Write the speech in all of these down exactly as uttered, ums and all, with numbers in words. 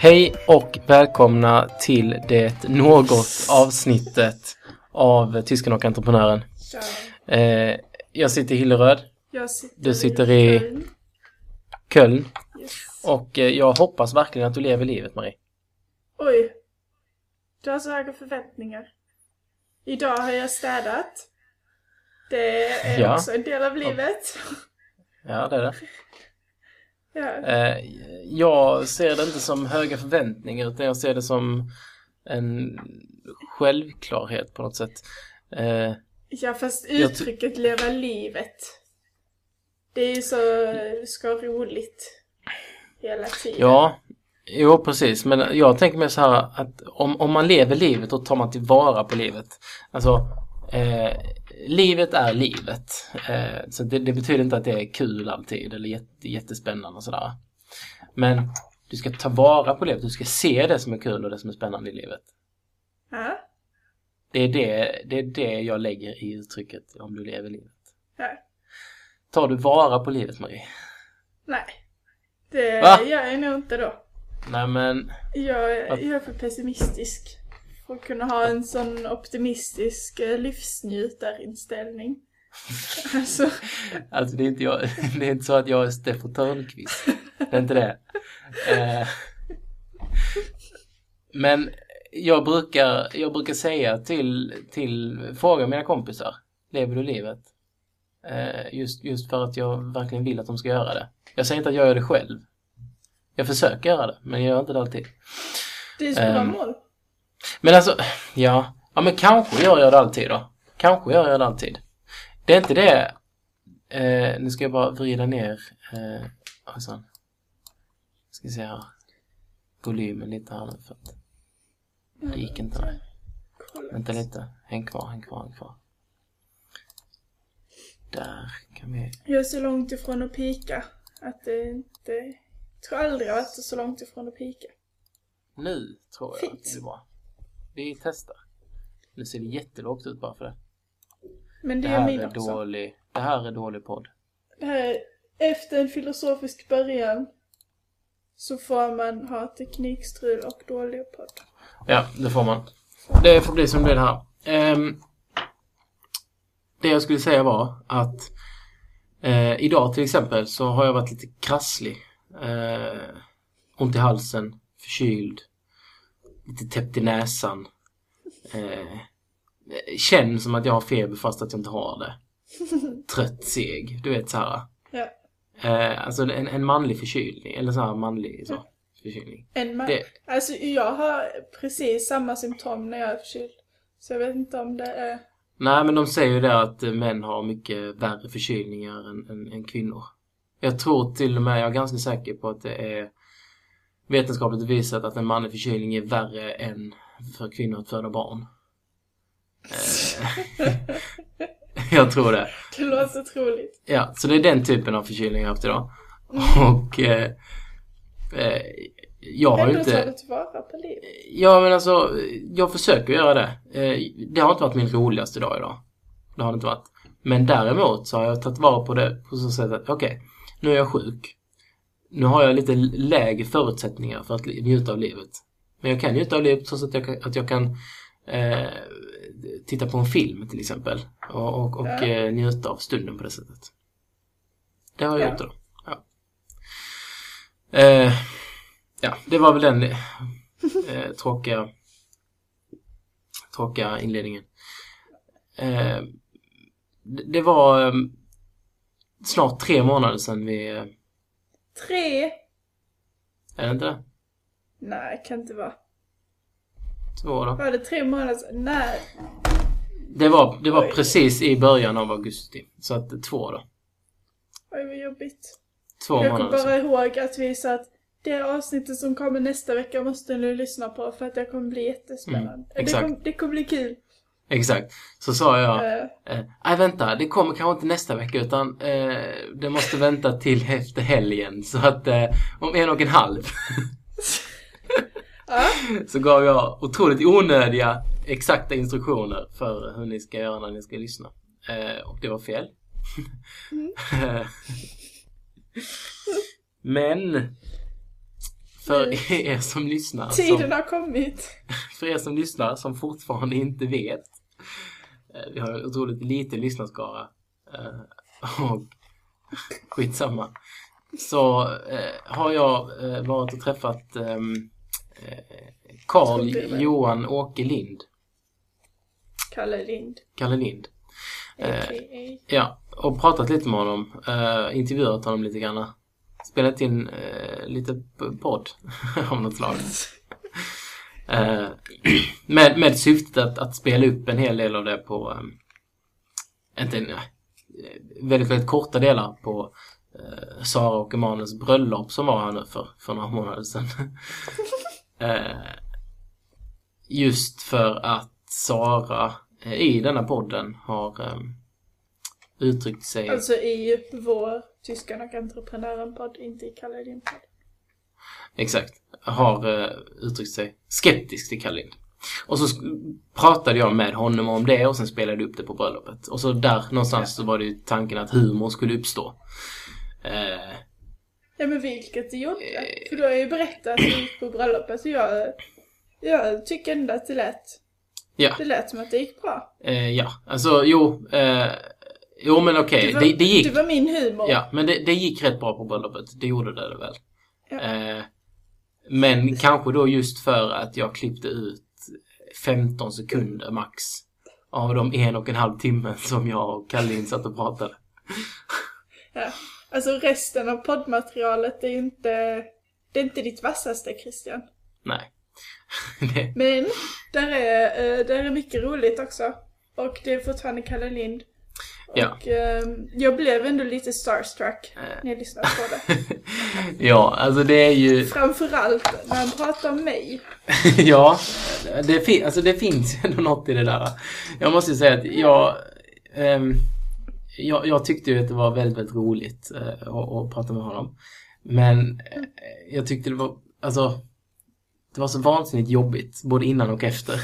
Hej och välkomna till det något avsnittet av Tysken och entreprenören. Eh, jag sitter i Hilleröd. Jag sitter du sitter i Köln. Köln. Yes. Och eh, jag hoppas verkligen att du lever livet, Marie. Oj. Du har så höga förväntningar. Idag har jag städat. Det är Ja. också en del av livet. Ja, det är det. Ja. Eh, jag ser det inte som höga förväntningar, utan jag ser det som en självklarhet på något sätt. Eh, ja, fast jag uttrycket leva livet. Det är ju så ska roligt hela tiden. Ja, jo precis. Men jag tänker mig så här att om, om man lever livet, då tar man tillvara på livet. Alltså, eh, livet är livet. Eh, så det, det betyder inte att det är kul alltid eller jätte, jättespännande och sådär. Men du ska ta vara på livet. Du ska se det som är kul och det som är spännande i livet. Ja. Det är det, det är det jag lägger i uttrycket om du lever livet. Ja. Tar du vara på livet, Marie? Nej. Det Va? gör jag nog inte då. Nej, men... Jag, jag är för pessimistisk för att kunna ha en sån optimistisk eh, livsnjutarinställning. Alltså. Alltså det är inte jag, det är inte så att jag är Steffo Törnqvist. Det är inte det. Eh, men jag brukar jag brukar säga till till fråga mina kompisar, lever du livet? Eh, just just för att jag verkligen vill att de ska göra det. Jag säger inte att jag gör det själv. Jag försöker göra det, men jag gör inte det alltid. Det är så bra um, mål. Men alltså, ja, ja men kanske gör jag det alltid då. Kanske gör jag det alltid. Det är inte det. Eh, nu ska jag bara vrida ner eh, alltså, ska se här volymen lite här nu för att det gick inte där. Vänta lite, häng kvar, häng kvar, häng kvar. Där kan vi... Jag är så långt ifrån att pika att det inte... Jag tror aldrig jag har varit så långt ifrån att pika. Nu tror jag Fint. att det är bra. Vi testar. Nu ser det jättelågt ut bara för det. Men det, Det är här min är också. dålig. Det här är dålig podd. Det här är, efter en filosofisk början så får man ha teknikstrul och dålig podd. Ja, det får man. Det får bli som det här. Um, det jag skulle säga var att uh, idag till exempel så har jag varit lite krasslig. Uh, ont i halsen, förkyld, lite täppt i näsan. Uh, känner som att jag har feber fast att jag inte har det. Trött, seg, du vet så här. Ja. Uh, alltså en, en manlig förkylning, eller så här manlig så, förkylning. En man. Det, Alltså jag har precis samma symptom när jag är förkyld. Så jag vet inte om det är... Nej, men de säger ju det att män har mycket värre förkylningar än, än, än kvinnor. Jag tror till och med, jag är ganska säker på att det är vetenskapligt visat att en manlig förkylning är värre än för kvinnor att föda barn. eh, jag tror det. Det låter troligt. Ja, så det är den typen av förkylning jag har haft idag. Och eh, eh, jag har ju Ändå inte... tar du tillvara på livet. Ja, men alltså, jag försöker göra det. Det har inte varit min roligaste dag idag. Det har det inte varit. Men däremot så har jag tagit vara på det på så sätt att, okej, okay, nu är jag sjuk. Nu har jag lite lägre förutsättningar för att njuta av livet. Men jag kan njuta av livet så att jag kan, att jag kan eh, titta på en film till exempel. Och, och, och Ja. eh, njuta av stunden på det sättet. Det har jag Ja. gjort då. Ja. Eh, ja, det var väl den... Eh, tråkiga tråkiga inledningen. Eh, det, det var eh, snart tre månader sedan vi... Eh, Tre? är det inte det? Nej, kan inte vara. Två då. Var det tre månader sedan? Nej. Det var, det var Oj. precis i början av augusti. Så att två då. Oj, vad jobbigt. Två Jag kommer månader bara sedan. ihåg att vi sa att det avsnittet som kommer nästa vecka måste ni lyssna på för att det kommer bli jättespännande. Mm, det, exakt. kommer, det kommer bli kul. Exakt. Så sa jag... Uh, Eh, nej, vänta. Det kommer kanske inte nästa vecka utan eh, det måste vänta till efter helgen. Så att eh, om en och en halv... ja. Så gav jag otroligt onödiga exakta instruktioner för hur ni ska göra när ni ska lyssna. Eh, och det var fel. Mm. Men för er som lyssnar. Tiden som, har kommit. För er som lyssnar som fortfarande inte vet. Vi har en otroligt liten lyssnarskara. Och skitsamma. Så eh, har jag eh, varit och träffat eh, Carl Johan Åke Lind. Kalle Lind. Kalle Lind. Eh, A K A. ja, och pratat lite med honom. Eh, intervjuat honom lite grann. Spelat in eh, lite podd av något slag. eh, med, med syftet att, att spela upp en hel del av det på eh, inte, nej, väldigt, väldigt korta delar på eh, Sara och Emanuels bröllop som var här nu för, för några månader sedan. eh, just för att Sara eh, i denna podden har eh, uttryckt sig... Alltså i vår Tyskan och entreprenören-podd, inte i Kalle Lind podd. Exakt. Har eh, uttryckt sig skeptisk till Kalle Lind. Och så pratade jag med honom om det och sen spelade jag upp det på bröllopet. Och så där någonstans så var det ju tanken att humor skulle uppstå. Eh, ja men vilket det gjorde. Eh, För du har ju berättat att du gick på bröllopet så jag, jag tycker ändå att det lät, ja. det lät som att det gick bra. Eh, ja, alltså jo, eh, jo men okej, okay. det, det gick. Det var min humor. Ja, men det, det gick rätt bra på bröllopet. Det gjorde det väl. Ja. Eh, men kanske då just för att jag klippte ut femton sekunder max av de en och en halv timmen som jag och Kalle satt och pratade. Ja, alltså resten av poddmaterialet är ju inte, det är inte ditt vassaste, Christian. Nej. Men där är, där är mycket roligt också. Och det är fortfarande Kalle Lind. Och ja. eh, jag blev ändå lite starstruck när jag lyssnade på det. Ja, alltså det är ju... Framförallt när han pratar om mig. Ja, det, fin- alltså det finns ändå något i det där. Jag måste ju säga att jag... Ähm, jag, jag tyckte ju att det var väldigt, väldigt roligt äh, att, att prata med honom. Men äh, jag tyckte det var... Alltså, det var så vansinnigt jobbigt, både innan och efter.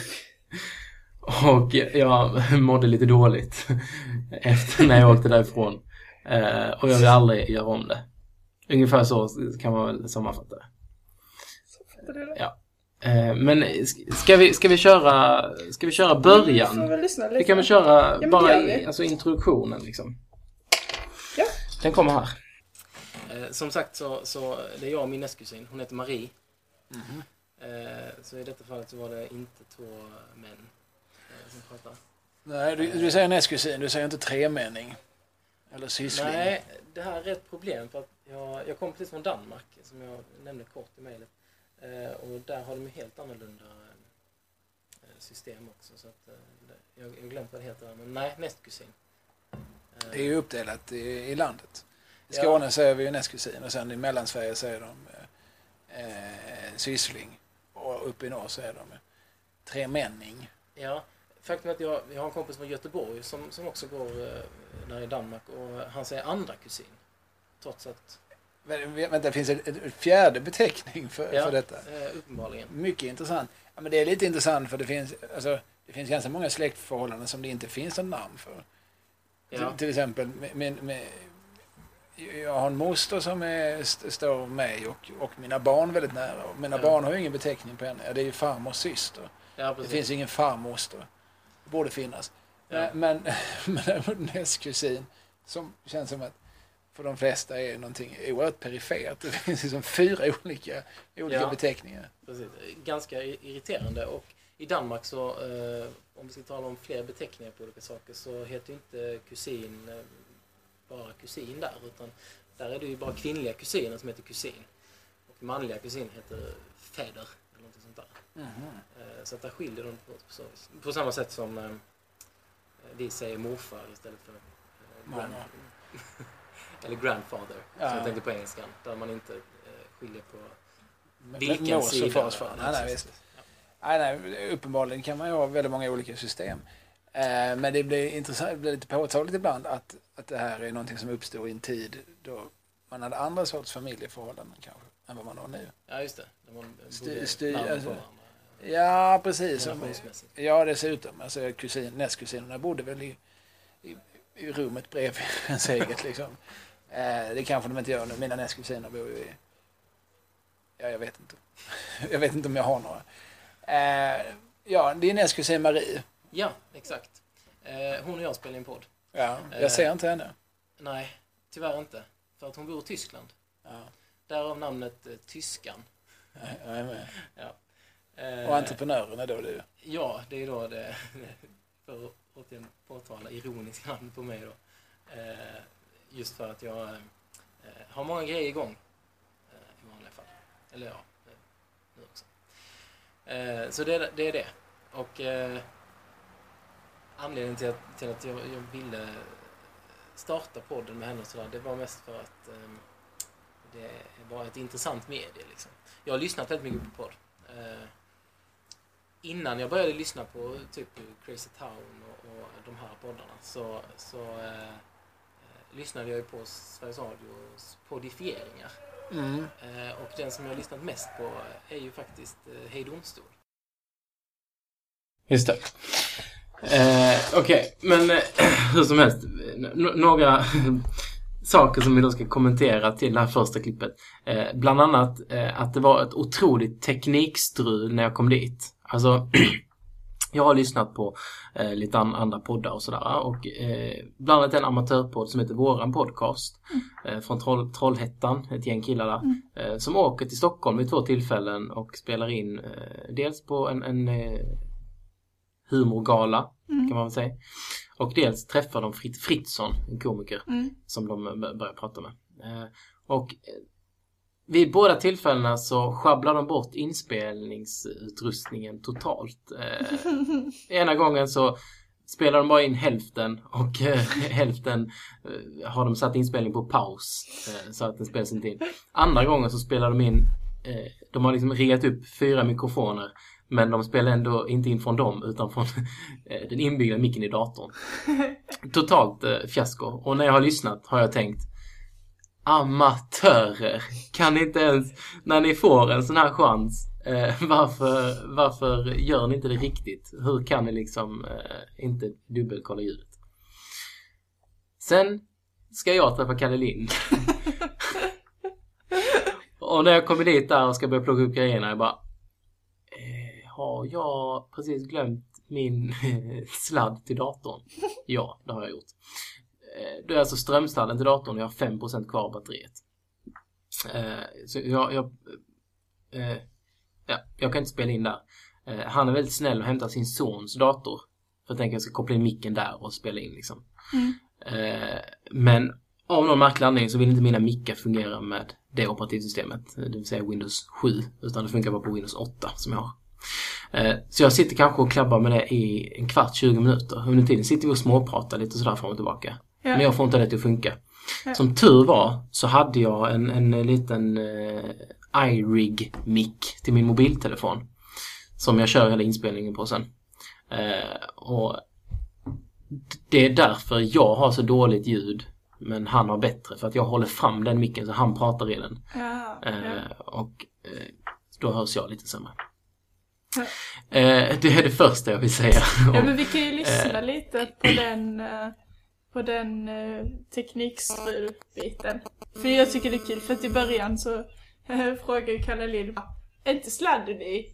Och jag mådde lite dåligt efter när jag åkte därifrån. Eh, och jag vill aldrig göra om det. Ungefär så kan man väl sammanfatta det. Ja. Eh, men ska vi, ska vi köra ska vi köra början? Vi, lyssna, lyssna. vi kan väl köra ja, bara i, alltså introduktionen liksom. Ja. Den kommer här. Eh, som sagt så, så det är jag och min nästkusin. Hon heter Marie. Mm-hmm. Eh, så i detta fallet så var det inte två män. Nej, du, du säger nästkusin, du säger inte tremänning. Eller syssling. Nej, det här är ett problem för att jag, jag kom precis från Danmark som jag nämnde kort i mejlet. Eh, och där har de ju helt annorlunda eh, system också. Så att, eh, jag, jag glömde vad det heter, men nej, nästkusin. Eh, det är ju uppdelat i, i landet. I Skåne ja. Säger vi ju nästkusin och sen i Mellansverige säger de eh, eh, syssling. Och uppe i norr säger de tremänning. Ja. Faktum är att jag, jag har en kompis från Göteborg som, som också går eh, där i Danmark och han säger andra kusin. Trots att... Vänta, det finns en, en fjärde beteckning för, ja, för detta. Eh, uppenbarligen. Mycket intressant. Ja, men det är lite intressant för det finns, alltså, det finns ganska många släktförhållanden som det inte finns en namn för. Ja. Till, till exempel, med, med, med, jag har en moster som är, st- står mig och, och mina barn väldigt nära. Och mina ja. barn har ju ingen beteckning på henne. Ja, det är ju farmors syster. Ja, det finns ingen farmoster. Borde finnas. Ja. Men, men nästkusin som känns som att för de flesta är någonting oerhört perifert. Det finns liksom fyra olika, olika ja, beteckningar. Precis. Ganska irriterande. Och i Danmark så, eh, om vi ska tala om fler beteckningar på olika saker så heter inte kusin eh, bara kusin där. Utan där är det ju bara kvinnliga kusiner som heter kusin. Och manliga kusin heter fäder. Eller något sånt där. Mm-hmm. Så att där skiljer de på, på, på samma sätt som eh, vi säger morfar istället för eh, grand, eller grandfather ja. Som jag tänkte på engelskan där man inte eh, skiljer på vilken Mors sida och far, nej, nej, visst. Ja. nej, nej, uppenbarligen kan man ju ha väldigt många olika system eh, men det blir intressant, det blir lite påtagligt ibland att, att det här är någonting som uppstår i en tid då man hade andra sorts familjeförhållanden kanske än vad man har nu. Ja just det, man styr, styr, alltså, ja, precis. Ja, dessutom. Alltså, kusin, nästkusinerna bodde väl i, i, i rummet bredvid ens eget, liksom. Eh, det kanske de inte gör nu. Mina nästkusiner bor ju i, Ja, jag vet inte. Jag vet inte om jag har några. Eh, ja, din älskling Marie. Ja, exakt. Eh, hon och jag spelar in podd. Ja, jag ser inte henne. Nej, tyvärr inte. För att hon bor i Tyskland. Ja. Därav namnet eh, Tyskan. Jag är med. Ja. Och entreprenören är då du? Ja, det är då det, för att återigen påtala ironiska namn på mig då. Just för att jag har många grejer igång i vanliga fall. Eller ja, nu också. Så det, det är det. Och anledningen till att, till att jag, jag ville starta podden med henne och sådär, det var mest för att det var ett intressant medie liksom. Jag har lyssnat väldigt mycket på podd. Innan jag började lyssna på typ Crazy Town och, och de här poddarna så, så eh, lyssnade jag ju på Sveriges Radios podifieringar. Mm. Eh, och den som jag har lyssnat mest på är ju faktiskt eh, Hej Domstol. Just det. Eh, Okej, okay. Men eh, hur som helst, n- några saker som vi då ska kommentera till det här första klippet. Eh, bland annat eh, att det var ett otroligt teknikstrul när jag kom dit. Alltså, jag har lyssnat på eh, lite an- andra poddar och sådär. Och eh, bland annat en amatörpodd som heter Våran Podcast. Mm. Eh, från Troll- Trollhättan, ett gäng killar där. Mm. Eh, som åker till Stockholm vid två tillfällen och spelar in eh, dels på en, en eh, humorgala, mm. kan man väl säga. Och dels träffar de Frit- Fritzson, en komiker, mm. som de börjar prata med. Eh, och vid båda tillfällena så sjabblar de bort inspelningsutrustningen totalt. Eh, ena gången så spelar de bara in hälften och eh, hälften eh, har de satt inspelning på paus eh, så att den spelas inte in. Andra gången så spelar de in, eh, de har liksom riggat upp fyra mikrofoner, men de spelar ändå inte in från dem utan från eh, den inbyggda micken i datorn. Totalt eh, fiasko. Och när jag har lyssnat har jag tänkt, amatörer, kan ni inte ens, när ni får en sån här chans, eh, varför, varför gör ni inte det riktigt? Hur kan ni liksom eh, inte dubbelkolla ljudet? Sen ska jag träffa Kalle Lind. Och när jag kommer dit där och ska börja plocka upp grejerna, jag bara, eh, har jag precis glömt min sladd till datorn? Ja, det har jag gjort. Det är alltså strömsladden till datorn och jag har fem procent kvar av batteriet. Eh, så jag, jag, eh, ja, jag kan inte spela in där. Eh, han är väldigt snäll och hämtar sin sons dator. För jag tänker att jag ska koppla in micken där och spela in liksom. Mm. Eh, men av någon märklig anledning så vill inte mina mickar fungera med det operativsystemet. Det vill säga Windows sju. Utan det funkar bara på Windows åtta som jag har. Eh, så jag sitter kanske och klabbar med det i en kvart, tjugo minuter. Under tiden sitter vi och småpratar lite sådär fram och tillbaka. Ja. Men jag får inte det att funka. Ja. Som tur var så hade jag en, en liten eh, iRig-mic till min mobiltelefon. Som jag kör hela inspelningen på sen. Eh, och det är därför jag har så dåligt ljud. Men han har bättre. För att jag håller fram den micken så han pratar i den. Ja, ja. Eh, och eh, då hörs jag lite sämre. Ja. Eh, det är det första jag vill säga. Ja, men vi kan ju lyssna eh, lite på den... Uh... på den eh, teknikstrulbiten. För jag tycker det är kul, för att i början så eh, frågar Kalle Lind, är inte sladden i?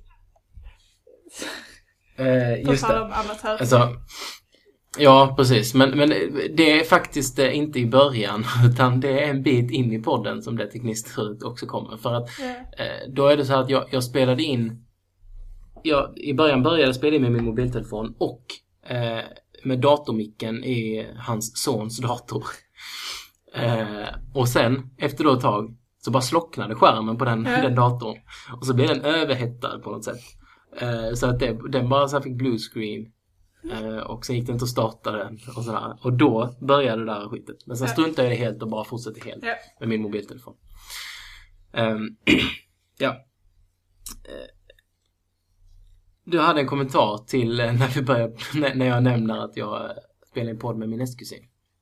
Eh, just det. Alltså, ja, precis. Men, men det är faktiskt eh, inte i början, utan det är en bit in i podden som det teknikstrulet också kommer. För att yeah. eh, då är det så här att jag, jag spelade in, jag, i början började jag spela in med min mobiltelefon och eh, med datormicken i hans sons dator. Eh, och sen, efter då ett tag, så bara slocknade skärmen på den, mm. den datorn. Och så blev den överhettad på något sätt. Eh, så att det, den bara så fick blue screen. Eh, och sen gick det inte att starta den. Och, sådär. Och då började det där skitet. Men sen struntade jag det helt och bara fortsatte helt mm. med min mobiltelefon. Eh, ja. Eh, Du hade en kommentar till när vi började, när jag nämner att jag spelar en podd med min nästkusin.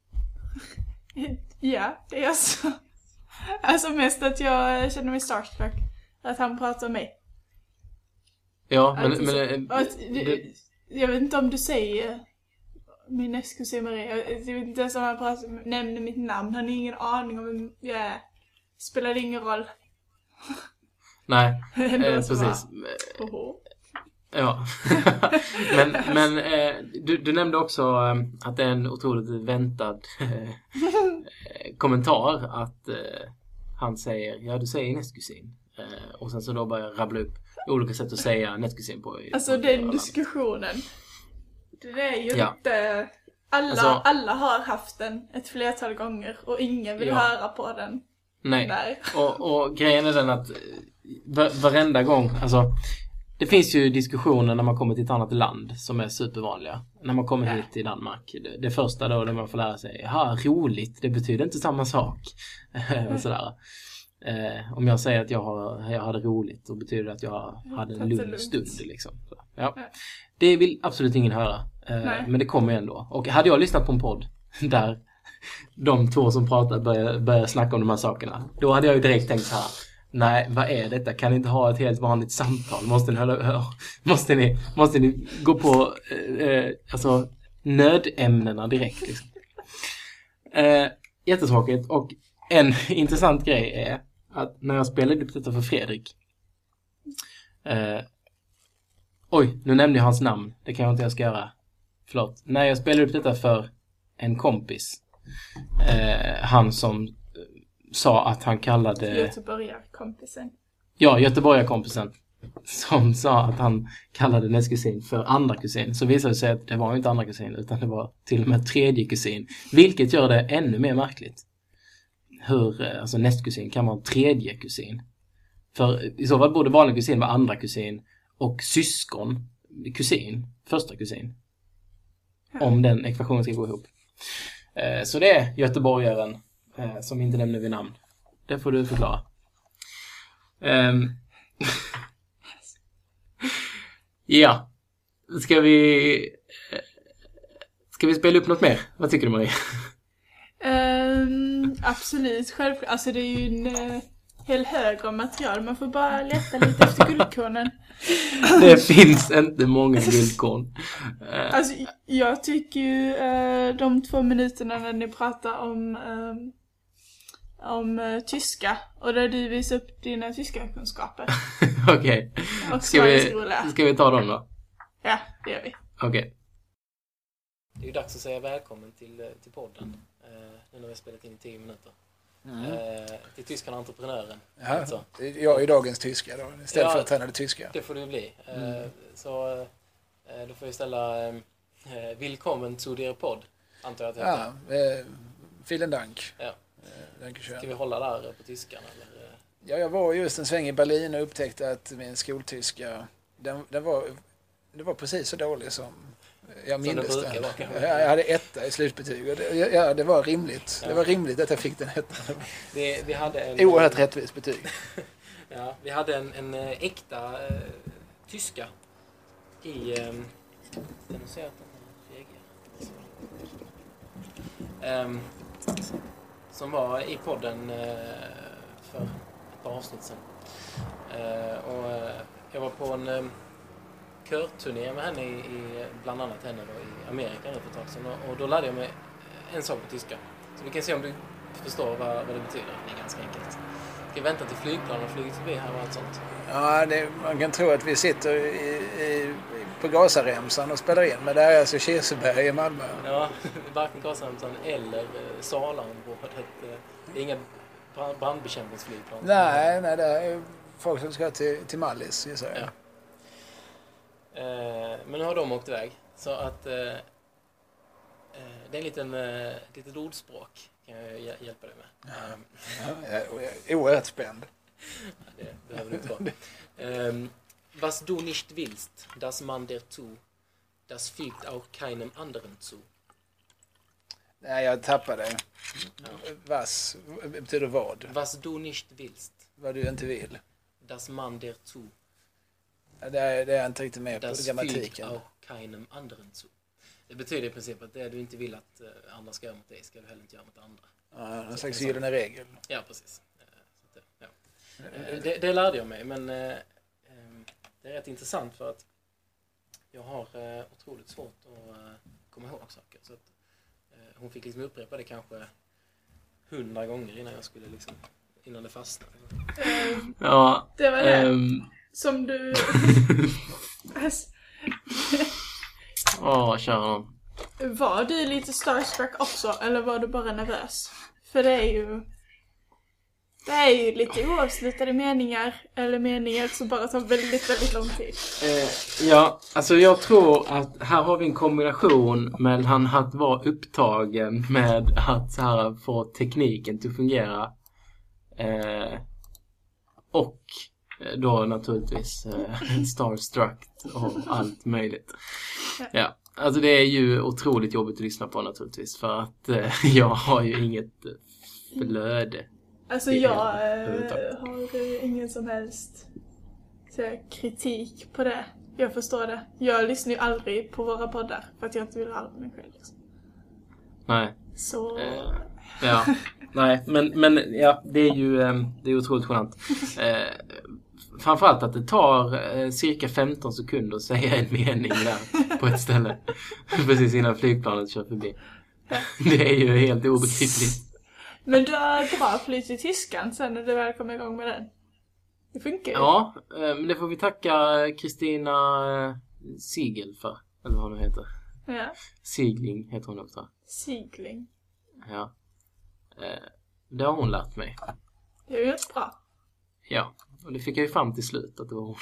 Ja, det är så. Alltså mest att jag känner mig starstruck att han pratar om mig. Ja, men... Alltså, men att, det, jag vet inte om du säger min nästkusin Maria. Jag vet inte ens om han pratar, nämner mitt namn. Han har ingen aning om vem jag är. Spelar ingen roll. Nej, Ändå eh, så precis. bara, oho. Ja. men men eh, du, du nämnde också eh, att det är en otroligt väntad eh, kommentar att eh, han säger, ja du säger nästkusin. Eh, och sen så då börjar jag rabbla upp olika sätt att säga nästkusin på. Alltså på den diskussionen, det är ju Ja. inte... Alla, Alltså- alla har haft den ett flertal gånger och ingen vill Ja. höra på den. Nej. Nej. Och, och grejen är den att eh, va- varenda gång, alltså det finns ju diskussioner när man kommer till ett annat land som är supervanliga. När man kommer hit till Danmark. Det, det första då där man får lära sig, ja roligt, det betyder inte samma sak. och sådär. Eh, om jag säger att jag, har, jag hade roligt, då betyder det att jag hade en lugn stund. Liksom. Så, ja. Det vill absolut ingen höra. Eh, men det kommer ändå. Och hade jag lyssnat på en podd där de två som pratar börjar, börjar snacka om de här sakerna, då hade jag ju direkt tänkt så här: nej, vad är detta? Kan ni inte ha ett helt vanligt samtal? Måste ni, hålla, måste ni, måste ni gå på eh, alltså, nödämnena direkt? Liksom. Eh, jättetråkigt. Och en intressant grej är att när jag spelade upp detta för Fredrik, eh, oj, nu nämnde jag hans namn. Det kan jag inte jag ska göra. Förlåt. När jag spelade upp detta för en kompis, eh, han som sa att han kallade... Göteborgarkompisen. Ja, Göteborgarkompisen. Som sa att han kallade nästkusin för andra kusin. Så visade det sig att det var inte andra kusin, utan det var till och med tredje kusin. Vilket gör det ännu mer märkligt. Hur alltså, nästkusin kan vara en tredje kusin. För i så fall borde vanlig kusin vara andra kusin. Och syskon, kusin, första kusin. Om den ekvationen ska gå ihop. Eh, så det är göteborgaren eh, som inte nämner vid namn. Det får du förklara. Um, ja. Ska vi Ska vi spela upp något mer? Vad tycker du, Marie? Um, absolut, självklart. Alltså det är ju en uh, hel hög av material. Man får bara leta lite efter guldkornen. Det finns inte många guldkorn. Uh, Alltså jag tycker ju uh, de två minuterna när ni pratar om um, om uh, tyska och där du visar upp dina tyska kunskaper. Okej. Okay. Ska, vi, ska vi ta dem då? Ja, det gör vi. Okej. Okay. Det är ju dags att säga välkommen till, till podden. Uh, nu när vi har spelat in i tio minuter. Mm. Uh, till tyskan entreprenören. Ja, alltså. Jag är dagens tyska då. Istället ja, för att träna det tyska. Det får det bli. Uh, mm. Så uh, då får vi ställa uh, välkommen zu der podd. Antar jag att det heter. Ja, uh, vielen Dank. Ja. Uh, Ska vi hålla där på tyskan? Eller? Ja, jag var just en sväng i Berlin och upptäckte att min skoltyska, den, den var, det var precis så dålig som jag minns den. Jag, jag hade etta i slutbetyg och det, ja, det var rimligt. Ja. Det var rimligt att jag fick den ettan. Vi, vi hade en, oerhört rättvist betyg. Ja, vi hade en, en äkta äh, tyska i... Ähm, den ser att den ähm, som var i podden äh, för ett par avsnitt sedan. Äh, och äh, jag var på en... Äh, körturné med henne i, i bland annat henne då, i Amerika nu för ett tag sedan, och, och då lärde jag mig en sak på tyska. Så vi kan se om du förstår vad, vad det betyder. Det är ganska enkelt. Ska vi vänta till flygplanen flyger förbi här och allt sånt? Ja, det, man kan tro att vi sitter i, i, på Gazaremsan och spelar in, men det är alltså Kirseberg i Malmö. Ja, varken Gazaremsan eller Salaområdet. Det är inga brandbekämpningsflygplan. Nej, nej, det är folk som ska till, till Mallis, gissar jag. Ja. Men nu har de åkt iväg. Så att eh, det är en liten eh, litet ordspråk kan jag hjälpa dig med. Ja, ja, jag är oerhört spänd. Det behöver du inte vara. um, Was du nicht willst, das man dir zu, das fügt auch keinem anderen zu. Nej, jag tappade. Ja. Was betyder vad? Was du nicht willst. Vad du inte vill. Das man dir zu. Det är, det är jag inte riktigt med das på grammatiken. Das fügt auch keinem anderen zu. Det betyder i princip att det du inte vill att andra ska göra mot dig ska du heller inte göra mot andra. Ja, en slags gyllene regel. Ja, precis. Så det, ja. det, det lärde jag mig, men det är rätt intressant för att jag har otroligt svårt att komma ihåg saker. Så att hon fick liksom upprepa det kanske hundra gånger innan jag skulle liksom innan det fastnar. Um, Ja. det var det. Um... Som du... Åh, kära. Var du lite starstruck också, eller var du bara nervös? För det är ju... Det är ju lite oavslutade meningar, eller meningar som bara tar väldigt, väldigt lång tid. Eh, ja, alltså jag tror att här har vi en kombination mellan att vara upptagen med att så här, få tekniken till att fungera. Eh, och då naturligtvis eh, starstruck och allt möjligt. Ja, alltså det är ju otroligt jobbigt att lyssna på naturligtvis. För att eh, jag har ju inget flöde. Alltså jag äh, har äh, ingen som helst så, kritik på det. Jag förstår det. Jag lyssnar ju aldrig på våra poddar för att jag inte vill höra mig själv. Liksom. Nej. Så... Eh, ja, nej, men, men ja, det är ju eh, det är otroligt skönt. Eh, framförallt att det tar eh, cirka femton sekunder att säga en mening där på ett ställe. Precis innan flygplanet kör förbi. Ja. Det är ju helt obegripligt. Men du har bra flyt i tyskan sen när du väl kommer igång med den. Det funkar ju. Ja, men det får vi tacka Kristina Siegel för. Eller vad hon heter. Ja. Sigling heter hon också. Sigling. Ja. Det har hon lärt mig. Det är ju helt bra. Ja, och det fick jag ju fram till slut att det var hon.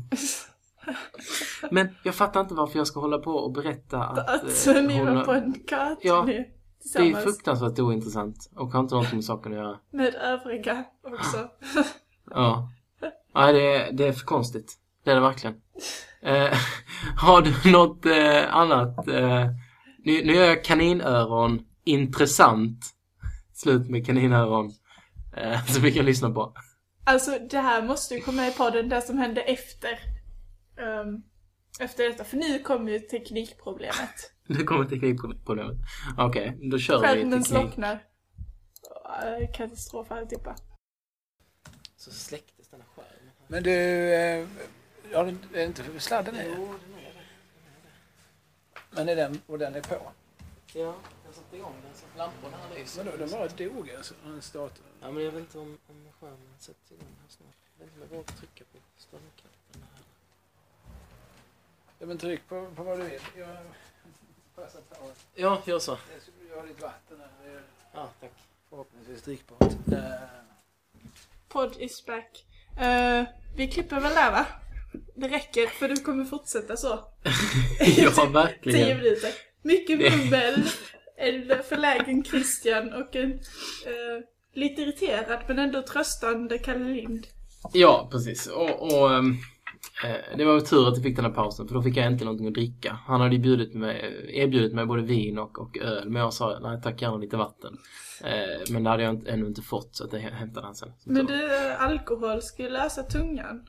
Men jag fattar inte varför jag ska hålla på och berätta att... Att eh, ni hon var på en karta. Ja. Ni. Det är fruktansvärt ointressant och har inte något med saken att göra. Med övriga också. Ja. Nej, det är, det är för konstigt. Det är det verkligen. Eh, har du något eh, annat? Eh, nu, nu gör jag kaninöron intressant. Slut med kaninöron. Eh, som vi kan lyssna på. Alltså det här måste ju komma i podden, det som hände efter. Um, efter detta. För nu kommer ju teknikproblemet. Nu kommer teknikproblemet. Okej, okay, då kör vi Skärmen teknik. slocknar. Uh, katastrof alltihopa. Så släcktes den här skärmen. Men du, eh, har du är inte sladden är? Jo, den är det. Men är den, och den är på? Ja, jag satte igång den så lamporna här lyser. Men då, den bara dog alltså, den startade. Ja, men jag vet inte om, om skärmen sätter igång här snart. Jag vet inte om jag vågar trycka på strömknappen här. Ja, men tryck på, på vad du vill. Jag passar på. Ja, gör så. Jag har lite vatten här. Ja, tack. Förhoppningsvis drickbart. Podd is back. Uh, vi klipper väl där va? Det räcker för du kommer fortsätta så. Ja, verkligen. Tio minuter. Mycket mummel. En förlägen Christian och en uh, lite irriterad men ändå tröstande Kalle Lind. Ja, precis. Och, och ähm, äh, det var ju tur att jag fick den här pausen för då fick jag inte någonting att dricka. Han hade ju bjudit mig, erbjudit mig både vin och, och öl. Men jag sa, nej tack, gärna lite vatten. Äh, men det hade jag inte, ännu inte fått så att jag hämtade han sen. Men du, alkohol skulle lösa tungan.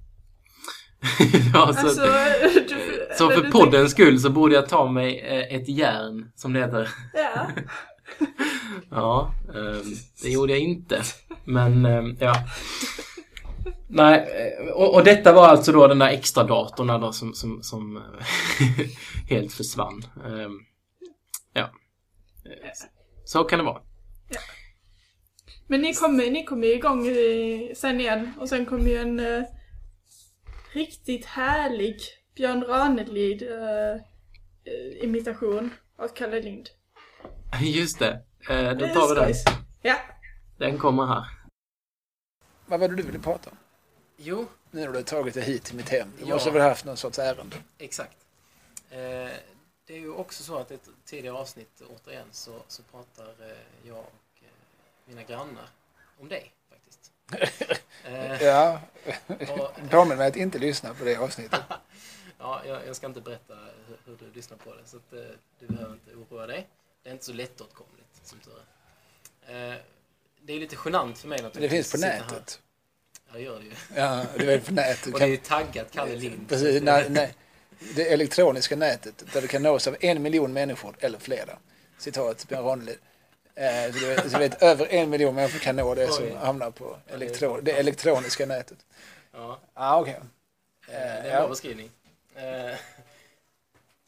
Ja, så, alltså, du, så för poddens skull så borde jag ta mig ett järn, som det heter. Ja. Ja, ähm, det gjorde jag inte. Men, ähm, ja. Nej, och, och detta var alltså då den där extra datorn där som, som, som helt försvann. Ähm, ja. Så kan det vara. Ja. Men ni kommer, ni kommer igång i, sen igen. Och sen kommer ju en uh, riktigt härlig Björn Ranelid uh, imitation av Kalle Lind. Just det. Uh, då tar vi den. Ja. Den kommer här. Vad var det du ville prata om? Jo. Nu har du tagit dig hit till mitt hem. Du Ja. måste väl ha haft någon sorts ärende. Exakt. Eh, det är ju också så att i ett tidigare avsnitt återigen så, så pratar eh, jag och eh, mina grannar om dig faktiskt. eh, Ja, och, påminn mig att inte lyssna på det avsnittet. ja, jag, jag ska inte berätta hur, hur du lyssnar på det så att eh, du behöver inte oroa dig. Det är inte så lättåtkomligt som tur är. Eh, det är lite genant för mig naturligtvis. Det finns på sitta nätet. Här. Ja, det gör det ju. Ja, det är på nätet. Och det är taggat Kalle Lind. Precis, nej, nej. Det elektroniska nätet där du kan nås av en miljon människor eller flera. Citat Björn Ranelid. Eh, så du vet, så vet, över en miljon människor kan nå det som hamnar på elektro- det elektroniska nätet. Ja, ah, okej. okay. eh, det är en ja. bra beskrivning. Eh,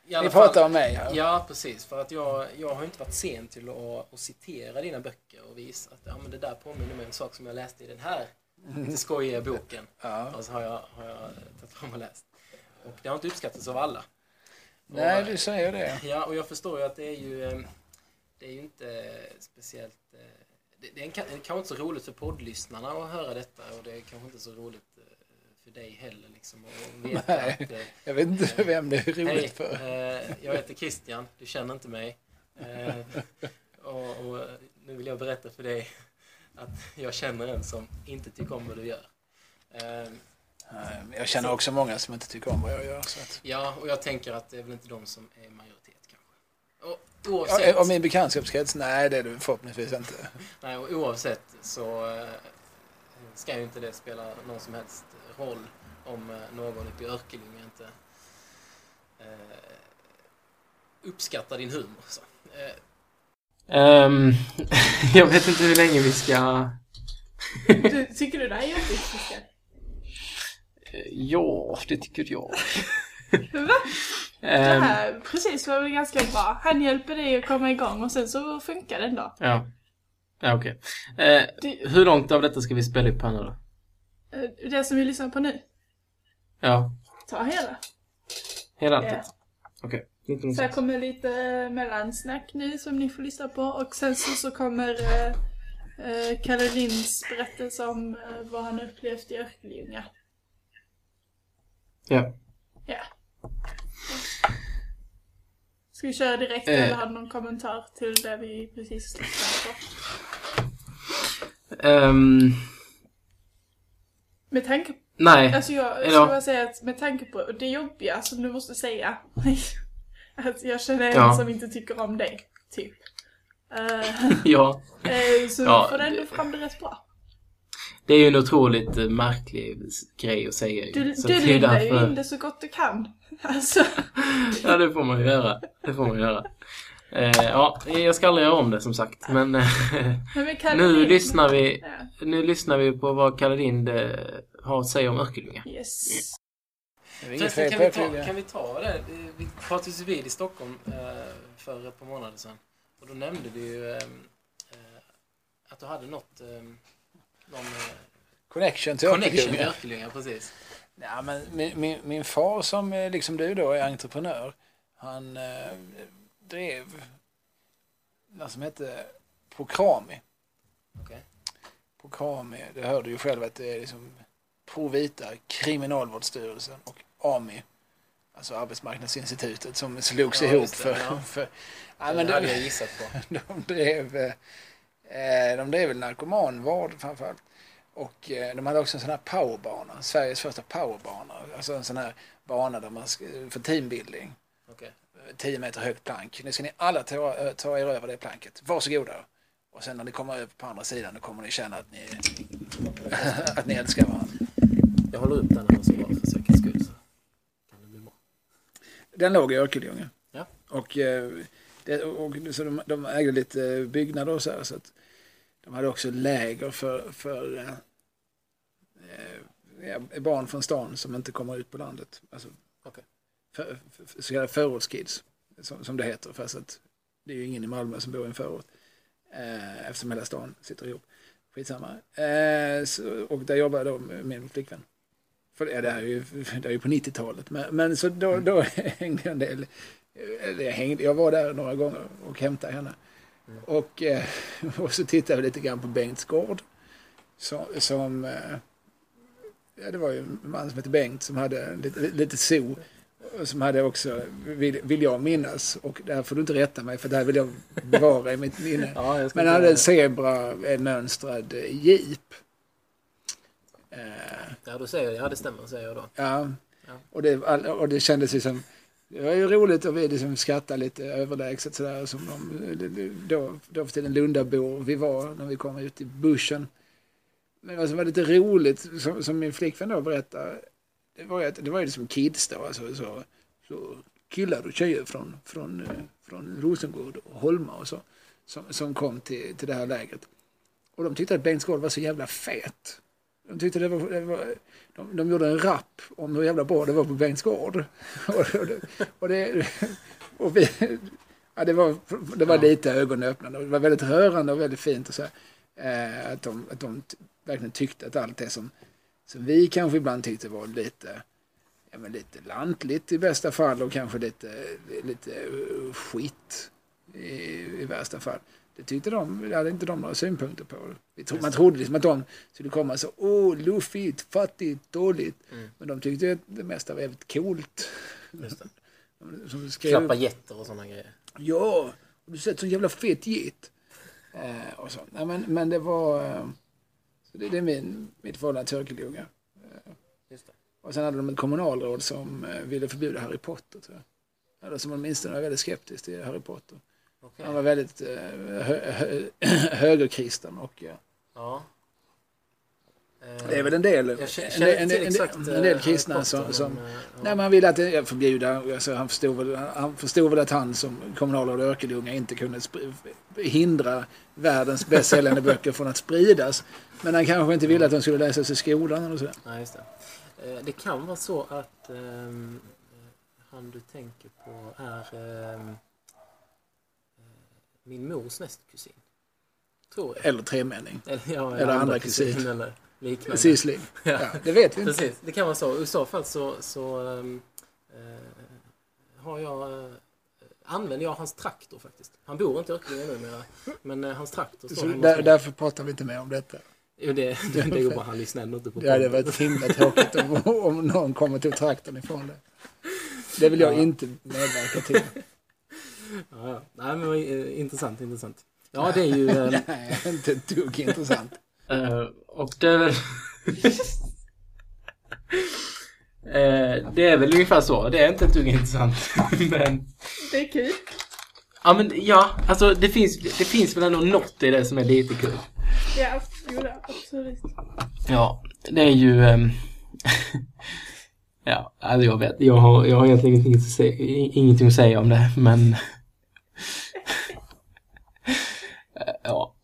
i alla Ni fall, pratar om mig här. Ja, precis. För att jag, jag har inte varit sen till att, att citera dina böcker och visa att ja, men det där påminner mig om en sak som jag läste i den här lite skojiga boken. Ja. Och så har jag, har jag tagit fram och läst. Och det har inte uppskattats av alla. Nej, och, du säger det. Ja, och jag förstår ju att det är ju, det är ju inte speciellt... Det, det är kanske inte så roligt för poddlyssnarna att höra detta. Och det är kanske inte så roligt för dig heller liksom att veta. Nej, att, jag vet inte vem det är roligt hej, för. Eh, jag heter Christian, du känner inte mig. Eh, och, och nu vill jag berätta för dig att jag känner en som inte tycker om vad du gör. Eh, Jag känner också många som inte tycker om vad jag gör. Så att... Ja, och jag tänker att det är väl inte de som är majoritet kanske. Och oavsett... Ja, och min bekantskapskrets? Nej, det är det förhoppningsvis inte. Nej, och oavsett så eh, ska ju inte det spela någon som helst roll om eh, någon uppe i Örkelljunga inte eh, uppskattar din humor. Så. Eh. Um, jag vet inte hur länge vi ska... du, tycker du det är jobbigt, Christian? Ja, det tycker jag. Va? Det här precis var väl ganska bra. Han hjälper dig att komma igång och sen så funkar det ändå. Ja, ja okej. Okay. Eh, du... Hur långt av detta ska vi spela upp här nu då? Det som vi lyssnar på nu? Ja. Ta hela. Hela alltid? Yeah. Okej. Okay. Så här kommer lite mellansnack nu som ni får lyssna på. Och sen så, så kommer eh, eh, Kalle Linds berättelse om eh, vad han upplevt i Örkelljunga. Ja. Ja. Ska vi köra direkt eh. eller har du någon kommentar till det vi precis släppte på? Um. Med tanke på... Nej. Alltså jag skulle bara säga att med tanke på det jobbiga som du måste säga att jag känner en ja. som inte tycker om dig, typ. Uh, ja. Uh, så ja, får du ändå fram det rätt bra. Det är ju en otroligt märklig grej att säga. Du, så du det lindar därför... ju in det så gott du kan. Alltså. Ja, det får man ju göra. Det får man göra. Eh, ja, jag ska aldrig göra om det som sagt. Men, eh, men nu, Lind, lyssnar vi, ja. nu lyssnar vi på vad Kalle Lind eh, har att säga om Örkelljunga. Yes. Mm. Förresten, kan, vi ta, kan vi ta det? Vi pratades vid i Stockholm eh, för ett par månader sedan. Och då nämnde du ju eh, att du hade något... Eh, någon, eh, connection till Örkelljunga. Örkelljunga, precis. Ja, men min, min, min far som liksom du då är entreprenör, han eh, drev något som hette Prokrami. Okay. Prokrami, det hörde du ju själv att det är liksom Provita, Kriminalvårdsstyrelsen och A M I, alltså Arbetsmarknadsinstitutet som slogs ja, ihop för... Ja. för ja, men det de, hade jag gissat på. De drev, eh, de drev väl narkomanvård framförallt. Och eh, de hade också en sån här powerbana, Sveriges första powerbana. Alltså en sån här bana där man sk- för teambuilding. Okay. tio meter högt plank. Nu ska ni alla ta, ta er över det planket. Varsågoda. Och sen när ni kommer över på andra sidan då kommer ni känna att ni, att ni älskar varandra. Jag håller upp den här så bara för säkerhets skull. Så kan det bli bra. Den låg i Örkelljunga. Ja. Och, det, och så de, de ägde lite byggnader och så här, så att de hade också läger för, för eh, ja, barn från stan som inte kommer ut på landet. Alltså, okay. för, för, så kallade förortskids, som, som det heter. Fast att det är ju ingen i Malmö som bor i en förort. Eh, eftersom hela stan sitter ihop. Skitsamma. Eh, så, och där jobbar jag då med min flickvän. För ja, det är ju, det är ju på nittiotalet. Men, men så då, då hängde jag en del. Jag, hängde, jag var där några gånger och hämtade henne. Mm. Och, eh, och så tittade vi lite grann på Bengts gård. Som, som eh, ja, det var ju en man som hette Bengt som hade lite, lite zoo. Som hade också, vill, vill jag minnas, och där får du inte rätta mig för där vill jag bevara i mitt minne. Ja, jag men han hade en zebra, en mönstrad jeep. Eh, ja, då säger jag, ja det stämmer, säger jag då. Ja, ja. Och, det, och det kändes ju som, det var ju roligt och vi liksom skrattade lite överlägset sådär som de, då, då för tiden Lundabor vi var när vi kom ut i bussen. Men vad som var lite roligt, som, som min flickvän då berättade, det var ju, det var ju liksom kids då, alltså, så, så killar och tjejer från, från, från Rosengård och Holma och så, som, som kom till, till det här lägret. Och de tyckte att Bengts gård var så jävla fet. De tyckte det var, det var de, de gjorde en rap om hur jävla bra det var på Bengtsgård. och, och, och det och vi, ja, det var det var ja. lite ögonöppnande. Det var väldigt rörande och väldigt fint och så eh, att de att de t- verkligen tyckte att allt det som som vi kanske ibland tyckte var lite ja, men lite lantligt i bästa fall och kanske lite lite skit i, i värsta fall. Det tyckte de, det hade inte de några synpunkter på. Tro, man trodde liksom att de skulle komma så, åh, luffigt, fattigt, dåligt. Mm. Men de tyckte att det mesta var väldigt coolt. Just det. Som skrev, klappa jätter och sådana grejer. Ja, och du sett så jävla fet get. Eh, och så. Nej, men, men det var, eh, så det, det är min, mitt förhållande till Örkelljunga. Eh, Just det. Och sen hade de ett kommunalråd som eh, ville förbjuda Harry Potter, tror jag. Eller som åtminstone var väldigt skeptisk till Harry Potter. Okay. Han var väldigt uh, hö- hö- högerkristen och uh, ja. Uh, det är väl en del en, en, en, en, en del kristna som, som uh, ja. nej, man ville att det förbjuda, alltså, han, förstod väl, han förstod väl att han som kommunalråd i Örkelljunga inte kunde sp- hindra världens bäst säljande böcker från att spridas, men han kanske inte ville att de skulle läsas i skolan eller så. Nej, just det. Uh, det kan vara så att um, han du tänker på är um, min mors nästkusin. Tror jag. Eller tremänning. Eller, ja, eller, eller andra, andra kusin. kusin. Eller liknande. Sisling. Ja. Ja, det vet vi inte. Precis, det kan vara så. I så fall så, så um, uh, har jag, uh, använder jag hans traktor faktiskt. Han bor inte i Örkelljunga numera, men uh, hans traktor står hemma. Där, därför pratar vi inte mer om detta. Jo, det, det, det går bara, han lyssnar ändå inte på det. Ja, det var ett himla tråkigt om, om någon kommer till traktorn ifrån det. Det vill jag ja. inte medverka till. Ja, ja. Nej, men uh, intressant, intressant. Ja, det är ju... Uh, Nej, inte ett dugg intressant. Uh, och det är väl... uh, det är väl ungefär så. Det är inte ett dugg intressant. Men... Det är kul. Ja, men ja, alltså det finns, det finns väl ändå något i det som är lite kul. Ja, jo, absolut. Ja, det är ju... Um... ja, alltså jag vet. Jag har, jag har egentligen ingenting att säga, ingenting att säga om det, men... ja.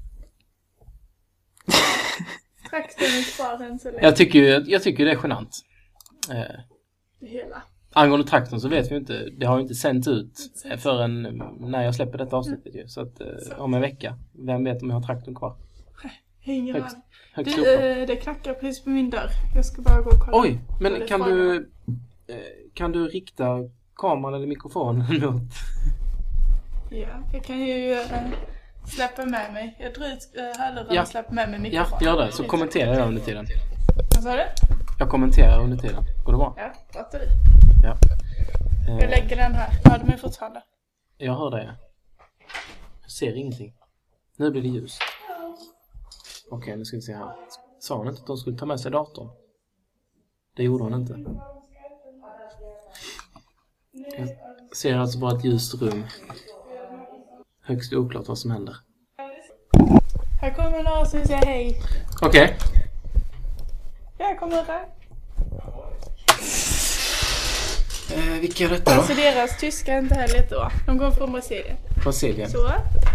Traktorn så jag tycker jag tycker det är genant. Eh, det hela. Angående traktorn så vet vi inte. Det har ju inte sänts ut förrän när jag släpper detta avsnittet ju. Så att så. om en vecka. Vem vet om jag har traktorn kvar? Ingen högst, högst du, äh, det knackar precis på min dörr. Jag ska bara gå och kolla. Oj, men kan du eh, kan du rikta kameran eller mikrofonen mot? Ja, jag kan ju äh, släppa med mig. Jag drar ut äh, hörlurarna ja. och släpper med mig mikrofonen. Ja, gör det. Så kommenterar jag under tiden. Vad sa du? Jag kommenterar under tiden. Går det bra? Ja, pratar du. Ja. Eh. Jag lägger den här. Hör du mig fortfarande? Jag hör det. Jag ser ingenting. Nu blir det ljus. Okej, okay, nu ska vi se här. Sa hon inte att de skulle ta med sig datorn? Det gjorde hon inte. Jag ser alltså bara ett ljust rum. Högst oklart vad som händer. Här kommer några som säger hej. Okej. Okay. Jag kommer här. Eh, vilka är detta då? Alltså deras tyska är inte heller då. De kommer från Brasilien. Brasilien. Så.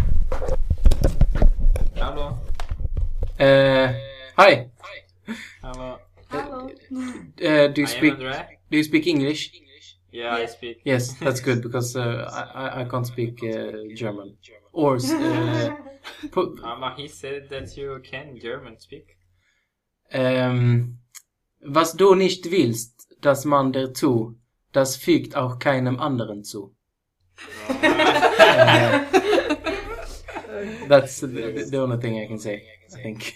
Hallå. Eh, hi. Hello. Hello. Uh, do you speak Do you speak English? Yeah, I speak. Yes, that's good because uh, I I can't speak uh, German. Or uh, pu- um, he said that you can German speak. Um, was du nicht willst, dass man der zu, das fügt auch keinem anderen zu. uh, that's the, the only thing I can say, I think.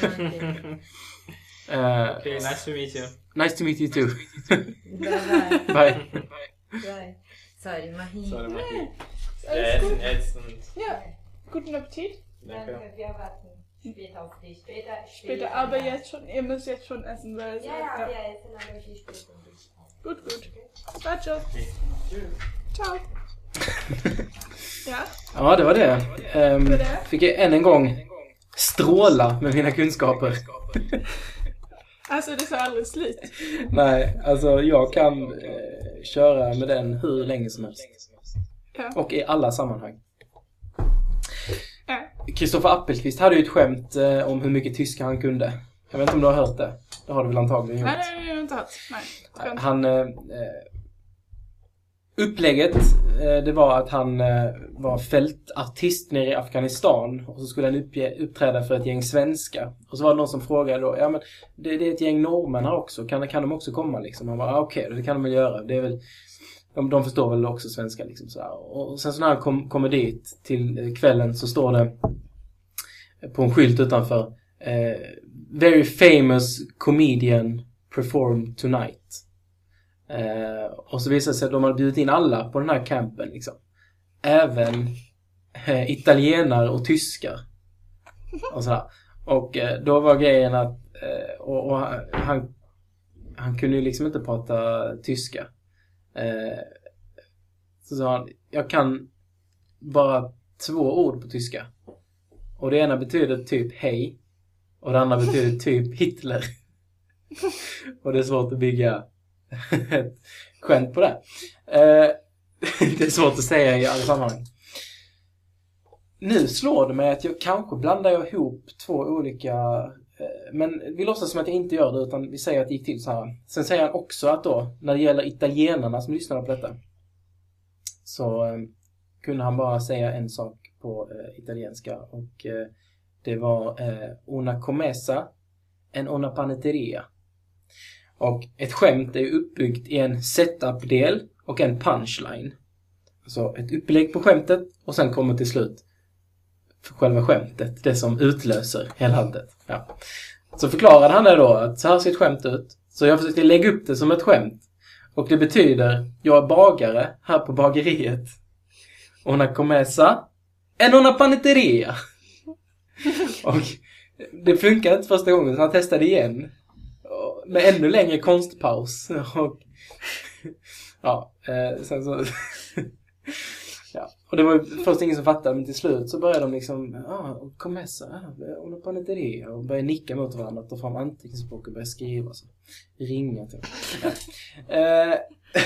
uh, okay, nice to meet you. Nice to meet you too. Bye. Bye. Bye. Sorry, Mahi. Sorry, Mahi. Alles gut. Ätzend. Ja, guten Appetit. Danke, wir warten später auf dich. Später, später, aber jetzt schon, ihr müsst jetzt schon essen, weil... Ja, ja, ja, wir essen aber viel später. Gut, gut. Ciao. Ciao. Ja. Ja, det var det. Um, fick jag än en gång stråla med mina kunskaper. Alltså det är så aldrig slut. Nej, alltså jag kan eh, köra med den hur länge som helst. Ja. Och i alla sammanhang. Ja. Kristoffer Appelqvist hade ju ett skämt eh, om hur mycket tyska han kunde. Jag vet inte om du har hört det. Det har du väl antagligen gjort. Nej, det har jag inte hört. Nej, tror inte. Han... Eh, upplägget, eh, det var att han eh, var fältartist nere i Afghanistan. Och så skulle han uppge, uppträda för ett gäng svenska. Och så var det någon som frågade då, ja men det, det är ett gäng norrmän här också. Kan, kan de också komma liksom? Han var, ah, okej, okay, det kan de väl göra. Det är väl... De, de förstår väl också svenska liksom så här. Och sen så när han kom, kommer dit till kvällen så står det på en skylt utanför eh, very famous comedian perform tonight. Eh, och så visar det sig att de hade bjudit in alla på den här campen liksom. Även eh, italienare och tyskar. Och sådär. Och eh, då var grejen att eh, och, och han, han kunde ju liksom inte prata tyska. Eh, så sa han, jag kan bara två ord på tyska. Och det ena betyder typ hej. Och det andra betyder typ Hitler. Och det är svårt att bygga ett skämt på det. Eh, det är svårt att säga i alla sammanhang. Nu slår det mig att jag kanske blandar ihop två olika... Men vi låtsas som att jag inte gör det, utan vi säger att det gick till så här. Sen säger han också att då, när det gäller italienarna som lyssnar på detta, så eh, kunde han bara säga en sak på eh, italienska. Och eh, det var eh, una commessa en una panetteria. Och ett skämt är uppbyggt i en setup-del och en punchline. Så ett upplägg på skämtet och sen kommer till slut för själva skämtet, det som utlöser hela handet. Ja. Så förklarade han det då att så här ser ett skämt ut. Så jag försökte lägga upp det som ett skämt. Och det betyder, jag är bagare här på bageriet. Una commessa en una panetteria. Och det funkade inte första gången, så han testade igen. Med ännu längre konstpaus. Och ja, eh, sen så... ja. Och det var ju först ingen som fattade, men till slut så började de liksom, ja, ah, commessa, ah, una panetteria, och började nicka mot varandra, ta fram anteckningsbok och börja skriva, så ringa till. Ja. Eh,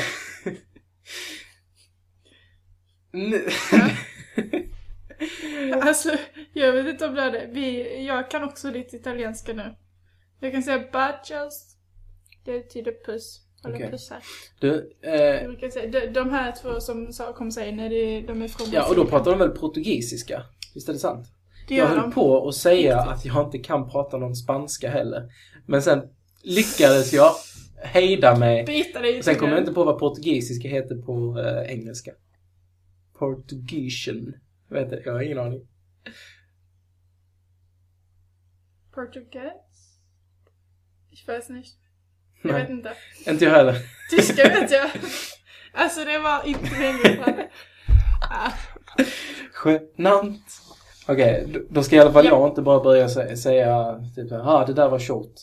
alltså, jag vet inte om det är det. Vi, jag kan också lite italienska nu. Jag kan säga bacios. Det betyder puss. Eller okay. pussar. Du, eh, jag kan säga, de, de här två som sa, kom säga när det, de är från ja, och då pratar de väl portugisiska. Visst är det sant? Det jag höll de. på att säga att jag inte kan prata någon spanska heller. Men sen lyckades jag hejda mig. Byta dig. Sen kommer jag inte på vad portugisiska heter på eh, engelska. Portugisian. Jag vet inte, jag har ingen aning. Portugis? Ich weiß nicht. Jag Nej. vet inte. Inte jag heller. Tyska vet jag. Alltså det var inte längre. Ah. Genant. Okej, okay, då ska i alla fall ja. jag inte bara börja säga, säga typ ja, ah, det där var short.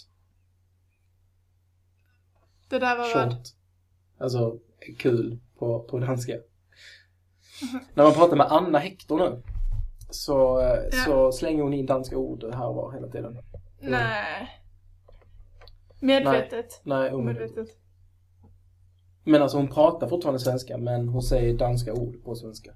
Det där var short. vad? Alltså kul på, på danska. Mm-hmm. När man pratar med Anna Hector nu så, ja. så slänger hon in danska ord här och var hela tiden. Mm. Nej. Medvetet. Nej, nej omedvetet. Men alltså hon pratar fortfarande svenska, men hon säger danska ord på svenska.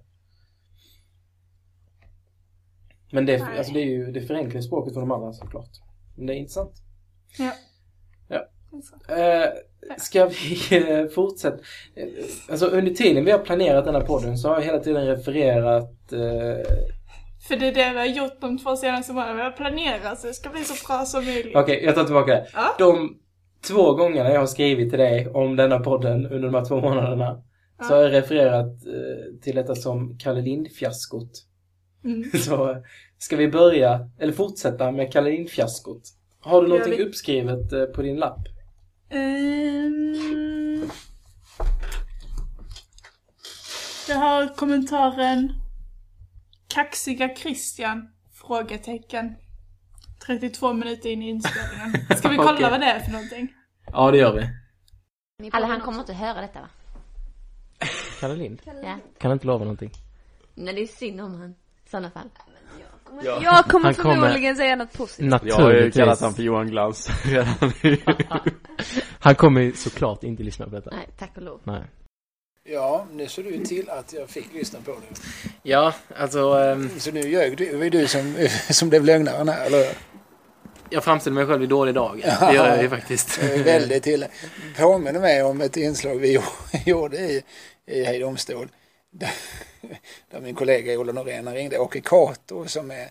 Men det, alltså det är ju det förenklar språket för de andra såklart. Men det är intressant. Ja. Ja. Eh, ska vi fortsätta? Alltså under tiden vi har planerat den här podden så har jag hela tiden refererat... Eh... För det är det vi har gjort de två senaste månaderna. Vi har planerat så det ska bli så bra som möjligt. Okej, okay, jag tar tillbaka det. Ja? De två gångerna jag har skrivit till dig om denna podden under de här två månaderna ja. så har jag refererat eh, till detta som Kalle Lind-fiaskot. Mm. Så ska vi börja, eller fortsätta med Kalle Lind-fiaskot? Har du någonting vi... uppskrivet eh, på din lapp? Um... Jag har kommentaren Kaxiga Christian? Frågetecken. trettiotvå minuter in i inspelningen. Ska vi kolla okay. vad det är för någonting? Ja, det gör vi. Alla han kommer inte höra detta va? Kalle Lind? Ja. Kan inte lova någonting. Nej, det är synd om han. I sådana fall. Ja. Jag kommer han förmodligen kommer... säga något positivt. Jag har ju kallat han för Johan Glans. Han kommer såklart inte lyssna på detta. Nej, tack och lov. Nej. Ja, nu såg du till att jag fick lyssna på det. Ja, alltså... Um... Så nu ljög du, var du som, som blev lögnaren här, eller? jag framställer mig själv i dålig dag. Ja, det gör jag ju faktiskt. Väldigt till. Påminner mig om ett inslag vi gjorde i, i Hej domstol. Där, där min kollega Ola Norén ringde Åke Kato som är...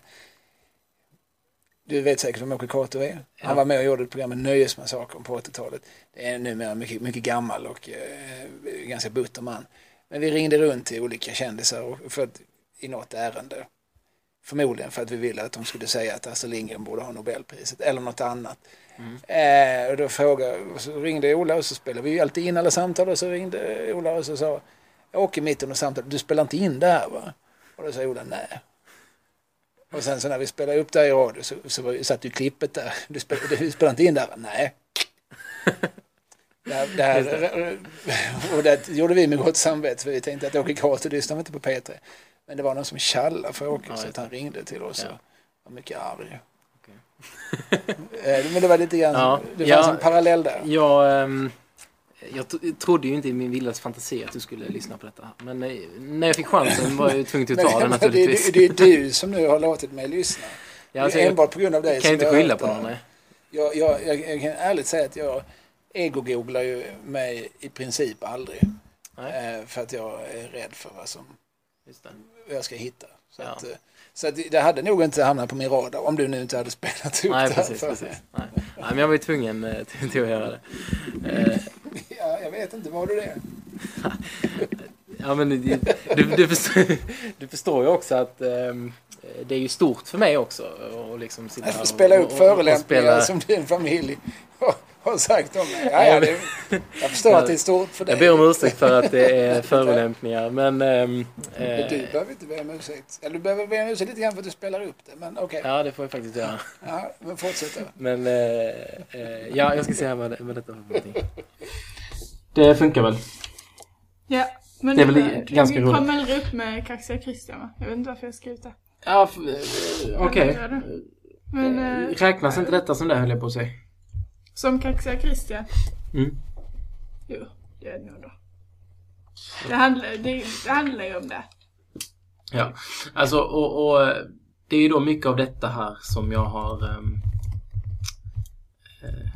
Du vet säkert vem Åke Kato är. Han ja. var med och gjorde ett program med Nöjesmassakern på åttiotalet. Det är numera mycket, mycket gammal och eh, ganska butter man. Men vi ringde runt till olika kändisar och för att, i något ärende. Förmodligen för att vi ville att de skulle säga att Astrid Lindgren borde ha Nobelpriset eller något annat. Mm. Eh, och då frågade, och så ringde Ola och så spelade vi ju alltid in alla samtal och så ringde Ola och så sa jag åker mitt under samtalet, du spelar inte in det här va? Och då sa Ola nej. Och sen så när vi spelade upp där i radio så, så satt ju klippet där. Du spelade, du spelade inte in där va? Nej. Det här, det här, och det gjorde vi med gott samvete för vi tänkte att Åke Kato lyssnade inte på P tre. Men det var någon som tjallade för Åke ja, så att han ringde till oss ja. och var mycket arg. Okay. Men det var lite grann, ja. det fanns ja, en parallell där. Ja, um, jag t- trodde ju inte i min vildaste fantasi att du skulle lyssna på detta. Men nej, när jag fick chansen var jag ju tvungen att ta den naturligtvis. Det, det är du som nu har låtit mig lyssna. Ja, alltså, enbart på grund av dig. Jag kan inte skylla på någon. Jag, jag, jag, jag kan ärligt säga att jag ego-googlar ju mig i princip aldrig. Eh, för att jag är rädd för vad som Just det. jag ska hitta. Så, ja. att, så att det hade nog inte hamnat på min radar om du nu inte hade spelat upp Nej, det precis, precis. Nej. Nej, men jag var ju tvungen eh, till, till att göra det. Eh. Ja, jag vet inte, var du det? Ja, men du, du, du, förstår, du förstår ju också att eh, det är ju stort för mig också att liksom sitta här och spela upp förolämpningar som din familj har sagt om mig. Ja, ja, det, jag förstår ja, att det är stort för dig. Jag ber om ursäkt för att det är förolämpningar, men... Ähm, men du behöver inte be om ursäkt. Eller du behöver be om ursäkt lite grann för att du spelar upp det, men okej. Okay. Ja, det får jag faktiskt göra. Ja, men fortsätt då. Men, äh, äh, ja, jag ska se här vad, vad detta är för någonting. Det funkar väl? Ja, men det är väl ganska roligt. Vi kommer upp med Kaxia Christian, va? Jag vet inte varför jag skrev det. Ja, okej. Okay. Men äh, räknas inte detta som det höll jag på att säga? Som Kaxia Christian? Mm. Jo, det är det nog då. Det handlar, det, det handlar ju om det. Ja, alltså och, och det är ju då mycket av detta här som jag har um, eh,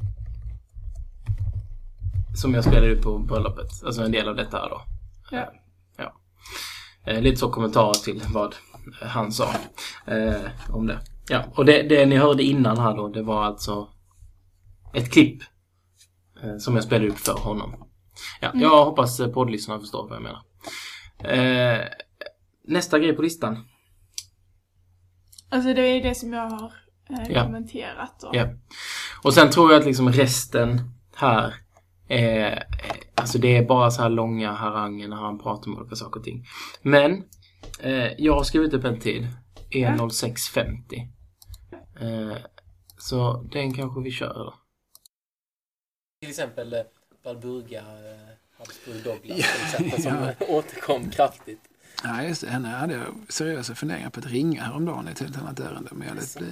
som jag spelade ut på bröllopet. Alltså en del av detta här då. Ja. Ja. Eh, lite så kommentarer till vad han sa eh, om det. Ja, och det, det ni hörde innan här då, det var alltså ett klipp eh, som jag spelade upp för honom. Ja, mm. Jag hoppas eh, poddlyssnarna förstår vad jag menar. Eh, nästa grej på listan. Alltså det är det som jag har eh, ja. kommenterat. Och... Ja. Och sen tror jag att liksom resten här eh, alltså det är bara så här långa haranger när han pratar om olika saker och ting. Men eh, jag har skrivit upp en tid. en noll sex femtio. Eh, så den kanske vi kör då. Till exempel eh, Valburga eh, Habsburg Douglas ja, till exempel, som ja. återkom kraftigt. Ja, just det. Henne hade jag seriösa funderingar på att ringa häromdagen i ett helt annat ärende. Men jag lät bli.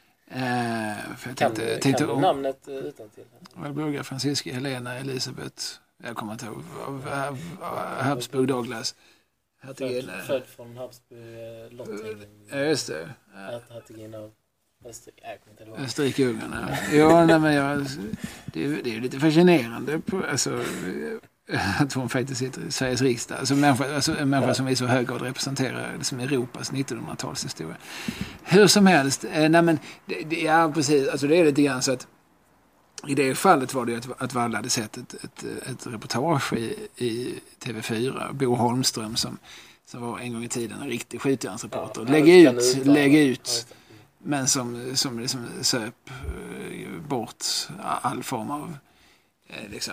Eh, för jag kan tänkte, du, tänkte kan du namnet utan till? Valburga, Franziska, Helena, Elisabeth. Jag kommer inte ihåg. Habsburg Douglas. Född, född från Habsburg Lottringen. Ja, just det. Hertigen av Österrike-Ungern. Ja, ja nej, men jag, det, är, det är lite fascinerande på, alltså, att hon faktiskt sitter i Sveriges riksdag. Alltså, människa, alltså, en människa som i så hög grad representerar liksom Europas nittonhundratalshistoria. Hur som helst, eh, nej, men det, det, ja, precis, alltså, det är lite grann så att i det fallet var det att, att Walla hade sett ett, ett, ett reportage i, i T V fyra. Bo Holmström som, som var en gång i tiden en riktig skjutjärnsreporter. Ja, lägg ut, lägg ut. Men som, som liksom söp bort all form av eh, liksom,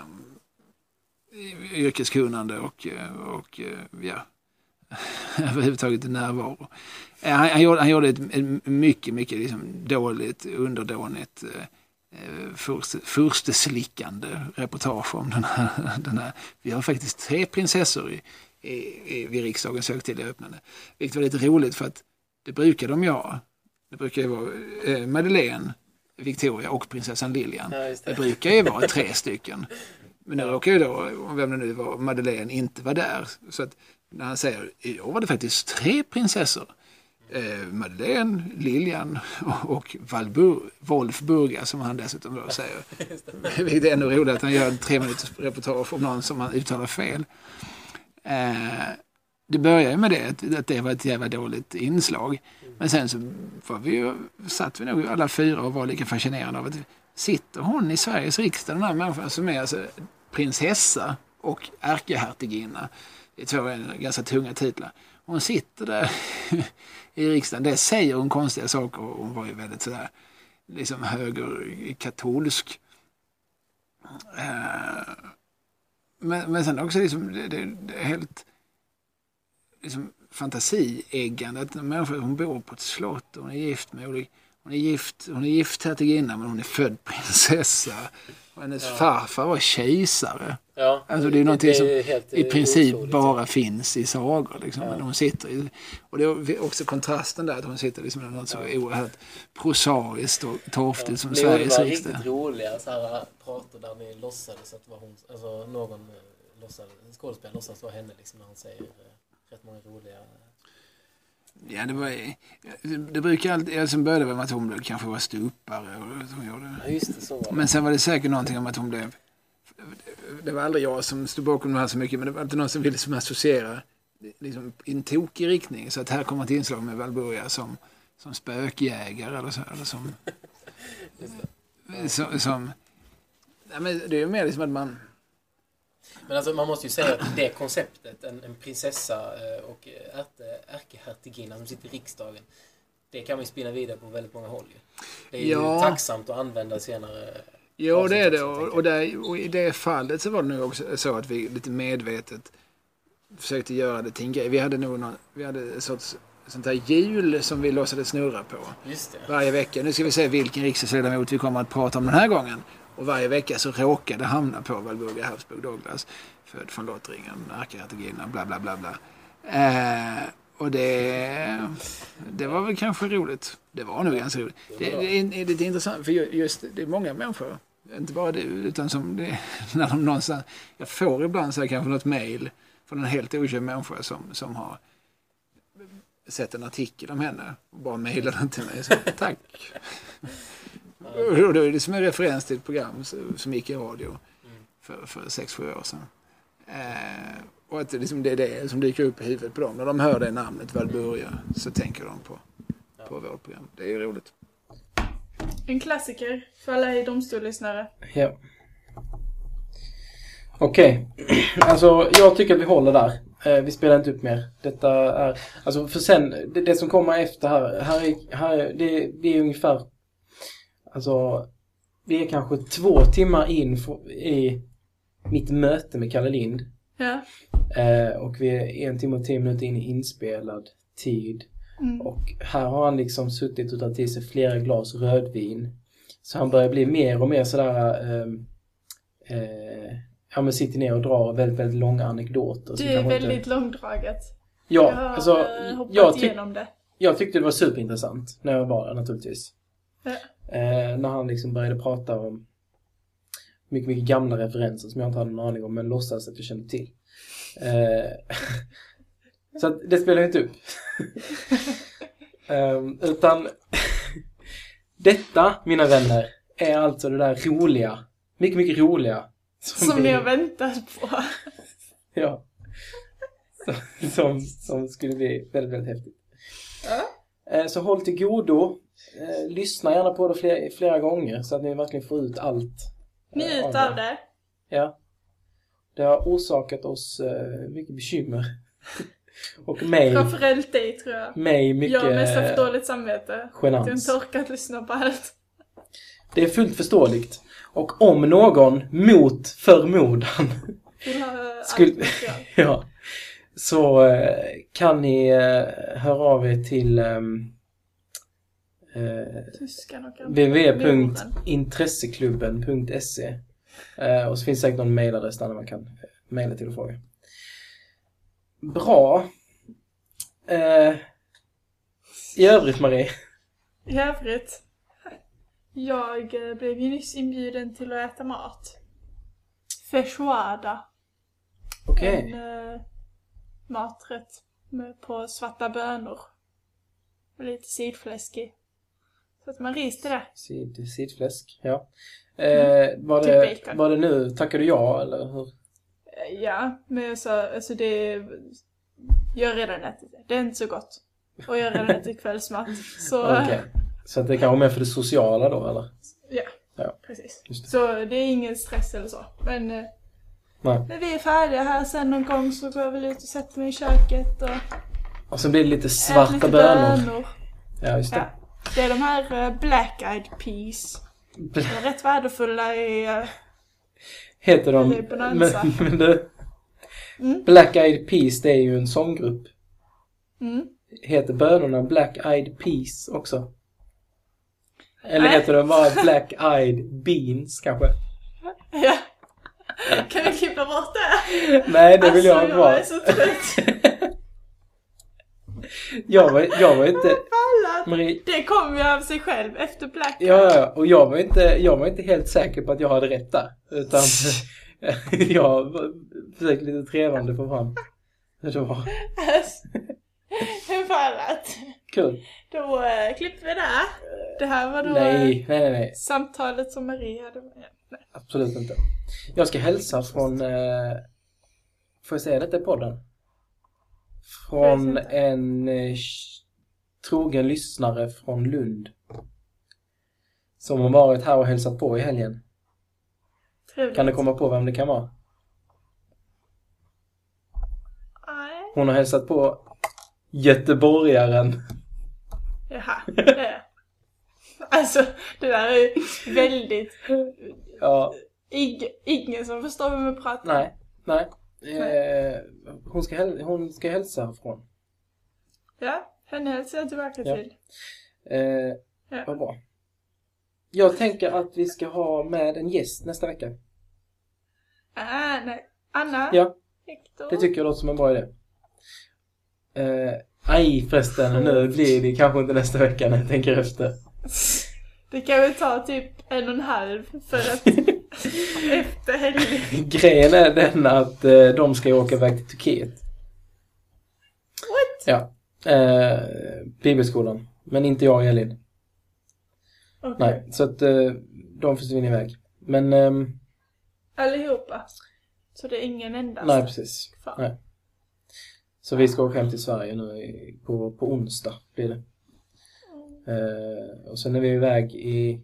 yrkeskunnande och, och ja, överhuvudtaget närvaro. Han, han, gjorde, han gjorde ett, ett mycket, mycket liksom dåligt, underdånigt eh, först, försteslickande reportage om den här, den här. Vi har faktiskt tre prinsessor i, i, i, vid riksdagens högtidliga öppnande. Vilket var lite roligt för att det brukar de göra. Det brukar ju vara eh, Madeleine, Victoria och prinsessan Lilian. Ja, det. det brukar ju vara tre stycken. Men nu råkar ju då, vem det nu var, Madeleine inte var där. Så att när han säger, ja var det faktiskt tre prinsessor. eh, Madeleine, Lilian och Valbur, Wolfburga som han dessutom då säger. Vilket är ändå roligt att han gör en tre minuters reportage om någon som han uttalar fel. Eh, det börjar ju med det, att, att det var ett jävla dåligt inslag. Men sen så var vi ju, satt vi nog alla fyra och var lika fascinerande av att sitter hon i Sveriges riksdag, den här människan som är alltså prinsessa och ärkehertiginna. Det är två ganska tunga titlar. Hon sitter där i riksdagen. Det säger hon konstiga saker och hon var ju väldigt sådär liksom högerkatolsk. Men, men sen också liksom, det, det, det är helt liksom fantasieggande att en människa, hon bor på ett slott och hon är gift med olika, hon är gift, hon är gift hertiginna men hon är född prinsessa. Och hennes ja. farfar var kejsare. Ja, alltså det är någonting som i princip otroligt. bara finns i sagor. Liksom, ja. hon sitter i, och det är också kontrasten där att hon sitter liksom något så ja. oerhört prosaiskt och torftigt ja. som det Sveriges riksdag. Det var riktigt roliga så här pratar där ni låtsades att det var hon, alltså någon låtsades, skådespelare låtsades vara henne liksom när han säger rätt många roliga. Ja, det var det brukar alltid, jag som började med att hon kanske var stupare och hon gjorde. Ja, just det, så var det. Men sen var det säkert någonting om att hon blev, det var aldrig jag som stod bakom det här så mycket, men det var inte någon som ville som associera liksom i en tokig riktning, så att här kommer ett inslag med Valburiga som som spökjägare eller så, eller som som, som ja, men det är ju mer liksom att man. Men alltså man måste ju säga att det konceptet, en, en prinsessa och ärkehertiginna som sitter i riksdagen, det kan vi spinna vidare på väldigt många håll. Det är ja. ju tacksamt att använda senare. Ja, det är det. Och, och, där, och i det fallet så var det nog också så att vi lite medvetet försökte göra det till en grej. Vi hade nog någon, vi hade ett sorts sånt här hjul som vi låtsade snurra på. Just det. Varje vecka. Nu ska vi se vilken riksdagsledamot vi kommer att prata om den här gången. Och varje vecka så råkade hamna på Valburga Habsburg Douglas, född från Lottringen, ärkehertiginna, bla bla bla bla. Eh, och det, det var väl kanske roligt. Det var nog ganska roligt. Det, det är, är lite intressant, för just det är många människor, inte bara du, utan som det, när de någonstans, jag får ibland så här kanske något mejl från en helt okänd människa som, som har sett en artikel om henne och bara mejlar den till mig. Så, tack. Och då är det som en referens till ett program som gick i radio för, för sex, sju år sedan. Eh, och att det, liksom, det är det som dyker upp i huvudet på dem. När de hör det namnet Valburga så tänker de på, på vårt program. Det är ju roligt. En klassiker för alla i domstollyssnare. Ja. Okej. Okay. Alltså, jag tycker att vi håller där. Eh, vi spelar inte upp mer. Detta är... Alltså, för sen, det, det som kommer efter här, här, är, här är, det, det är ungefär... Alltså, vi är kanske två timmar in i mitt möte med Kalle Lind. Ja. Eh, och vi är en timme och tio minuter in i inspelad tid. Mm. Och här har han liksom suttit och tagit till sig flera glas rödvin. Så han börjar bli mer och mer sådär... Eh, eh, ja, men sitter ner och drar väldigt, väldigt långa anekdoter. Det är väldigt inte... långdraget. Ja, jag har alltså... hoppat jag tyck- igenom det. Jag tyckte det var superintressant när jag var där naturligtvis. Ja. Eh, när han liksom började prata om mycket, mycket gamla referenser som jag inte hade någon aning om, men låtsas att jag kände till. Eh, så att det spelar inte upp. eh, utan detta, mina vänner, är alltså det där roliga, mycket, mycket roliga. Som, som ni har väntat på. Ja. Som, som, som skulle bli väldigt, väldigt häftigt. Ja. Eh, så håll till godo. Eh, lyssna gärna på det flera, flera gånger så att ni verkligen får ut allt. Njut eh, av, av det. Ja. Det har orsakat oss eh, mycket bekymmer. Och mig... Framförallt dig, tror jag. Mig mycket... Jag har mest för dåligt samvete. Genans. Du har inte orkat lyssna på allt. Det är fullt förståeligt. Och om någon mot förmodan skulle... ja. Så eh, kan ni eh, höra av er till... Eh, Uh, w w w punkt intresseklubben punkt se uh, och så finns säkert någon mailadress där man kan mejla till och fråga. Bra. Uh, I övrigt, Marie? I övrigt? Jag blev ju nyss inbjuden till att äta mat. Feijoada. Okej. Okay. En uh, maträtt med, på svarta bönor. Och lite sidfläsk i. Så att man rister det. Sid, sidfläsk, ja. Eh, var, det, var det nu, tackar du ja eller hur? Ja, men jag sa, alltså det, jag har redan ätit det. Det är inte så gott. Och jag har redan ätit kvällsmat. Så, okay. Så att det kan vara med för det sociala då, eller? Ja, ja. Precis. Just det. Så det är ingen stress eller så. Men Nej. när vi är färdiga här sen någon gång så går jag väl ut och sätter mig i köket och... Och så blir det lite svarta lite bönor. bönor. Ja, just det. Ja. Det är de här uh, black eyed peas. De är rätt värdefulla i... Uh, Heter de... Men, men det, mm. Black Eyed Peas, det är ju en sånggrupp. Mm. Heter bönorna Black Eyed Peas också? Eller Nej. Heter de bara Black Eyed Beans kanske? Ja. Kan vi klippa bort det? Nej, det vill alltså, jag ha. Jag är så trött. jag, var, jag var inte... Marie... Det kom ju av sig själv efter Black Eyed. Ja, ja, och jag var, inte, jag var inte helt säker på att jag hade rätt där. Utan jag försökte lite trevande få fram hur det var. Fallat. Kul. Då uh, klipper vi där. Det här var då nej, nej, nej, nej. samtalet som Marie hade med. Nej. Absolut inte. Jag ska hälsa från... Eh, får jag säga detta i podden? Från en eh, trogen lyssnare från Lund. Som har varit här och hälsat på i helgen. Trevligt. Kan du komma på vem det kan vara? Nej. Hon har hälsat på göteborgaren. Jaha, det. Alltså, det där är väldigt... Ja. Ing, ingen som förstår vem vi pratar. Nej, nej. Eh, hon, ska häl- hon ska hälsa från. Ja, henne hälsar jag tillbaka ja. till. Eh, ja. Vad bra. Jag tänker att vi ska ha med en gäst nästa vecka. Ah, nej. Anna? Ja, Hector. Det tycker jag låter som en bra idé. Eh, aj förresten, nu blir det kanske inte nästa vecka när jag tänker efter. Det kan väl ta typ en och en halv för att efter helgen. Grejen är den att eh, de ska åka iväg till Turkiet. What? Ja, eh, bibelskolan. Men inte jag och Elin. Okay. Nej, så att eh, de försvinner iväg. Men... Ehm, allihopa. Så det är ingen enda. Nej, precis. Nej. Så vi ska åka hem till Sverige nu på, på onsdag blir det. Eh, och sen är vi iväg i...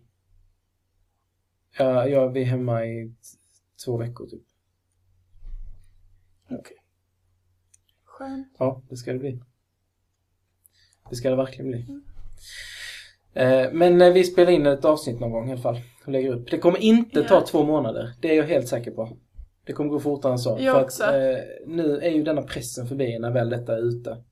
Ja, ja, vi är hemma i t- två veckor typ. Okej. Okay. Skönt. Ja, det ska det bli. Det ska det verkligen bli. Mm. Eh, men eh, vi spelar in ett avsnitt någon gång i alla fall. Och lägger upp. Det kommer inte yeah. ta två månader. Det är jag helt säker på. Det kommer gå fortare än så. Jag för också. Att, eh, nu är ju denna pressen förbi när väl detta är ute.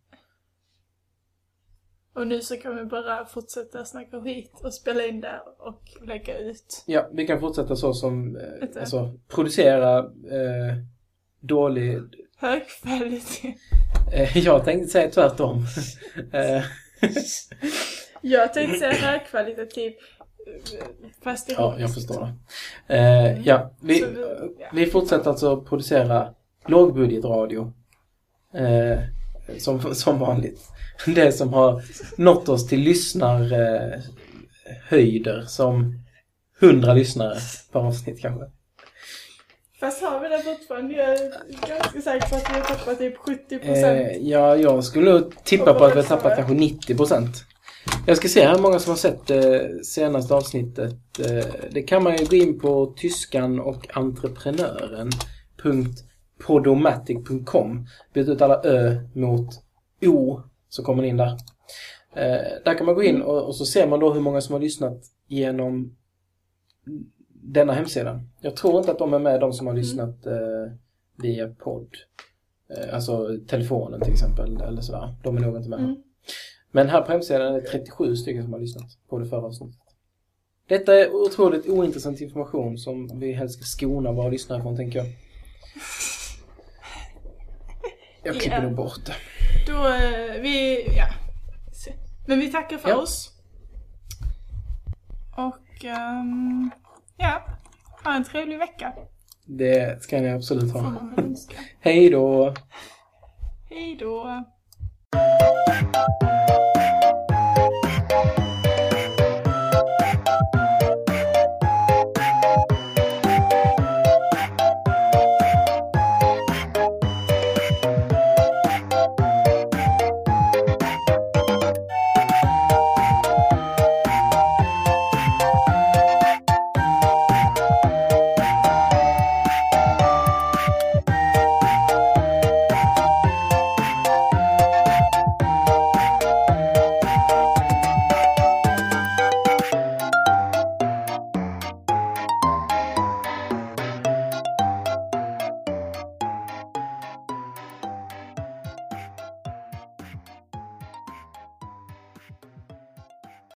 Och nu så kan vi bara fortsätta snacka skit och spela in där och lägga ut. Ja, vi kan fortsätta så som eh, alltså, producera eh, dålig... högkvalitet. Eh, jag tänkte säga tvärtom. eh. Jag tänkte säga högkvalitativ. Fast ja, jag förstår det. Eh, ja, vi, vi, ja. vi fortsätter alltså producera lågbudgetradio. Eh, som, som vanligt. Det som har nått oss till lyssnarhöjder eh, som hundra lyssnare per avsnitt kanske. Fast har vi det fortfarande? Jag är ganska säker på att vi har tappat typ sjuttio procent. Eh, ja, jag skulle nog tippa på att vi har tappat kanske nittio procent. Jag ska se hur många som har sett det eh, senaste avsnittet. Eh, det kan man ju gå in på tyskan och entreprenören punkt podomatic punkt com. Byta ut alla ö mot o så kommer ni in där. Eh, där kan man gå in och, och så ser man då hur många som har lyssnat genom denna hemsida. Jag tror inte att de är med de som har lyssnat eh, via podd. Eh, alltså telefonen till exempel eller sådär. De är nog inte med. Mm. Men här på hemsidan är det trettiosju stycken som har lyssnat på det förra avsnittet. Detta är otroligt ointressant information som vi helst ska skona våra lyssnare från, tänker jag. Jag klipper yeah. nog bort det. Då, uh, vi, ja. Men vi tackar för ja. oss. Och, um, ja. Ha en trevlig vecka. Det ska ni absolut ha. Hej då. Hej då.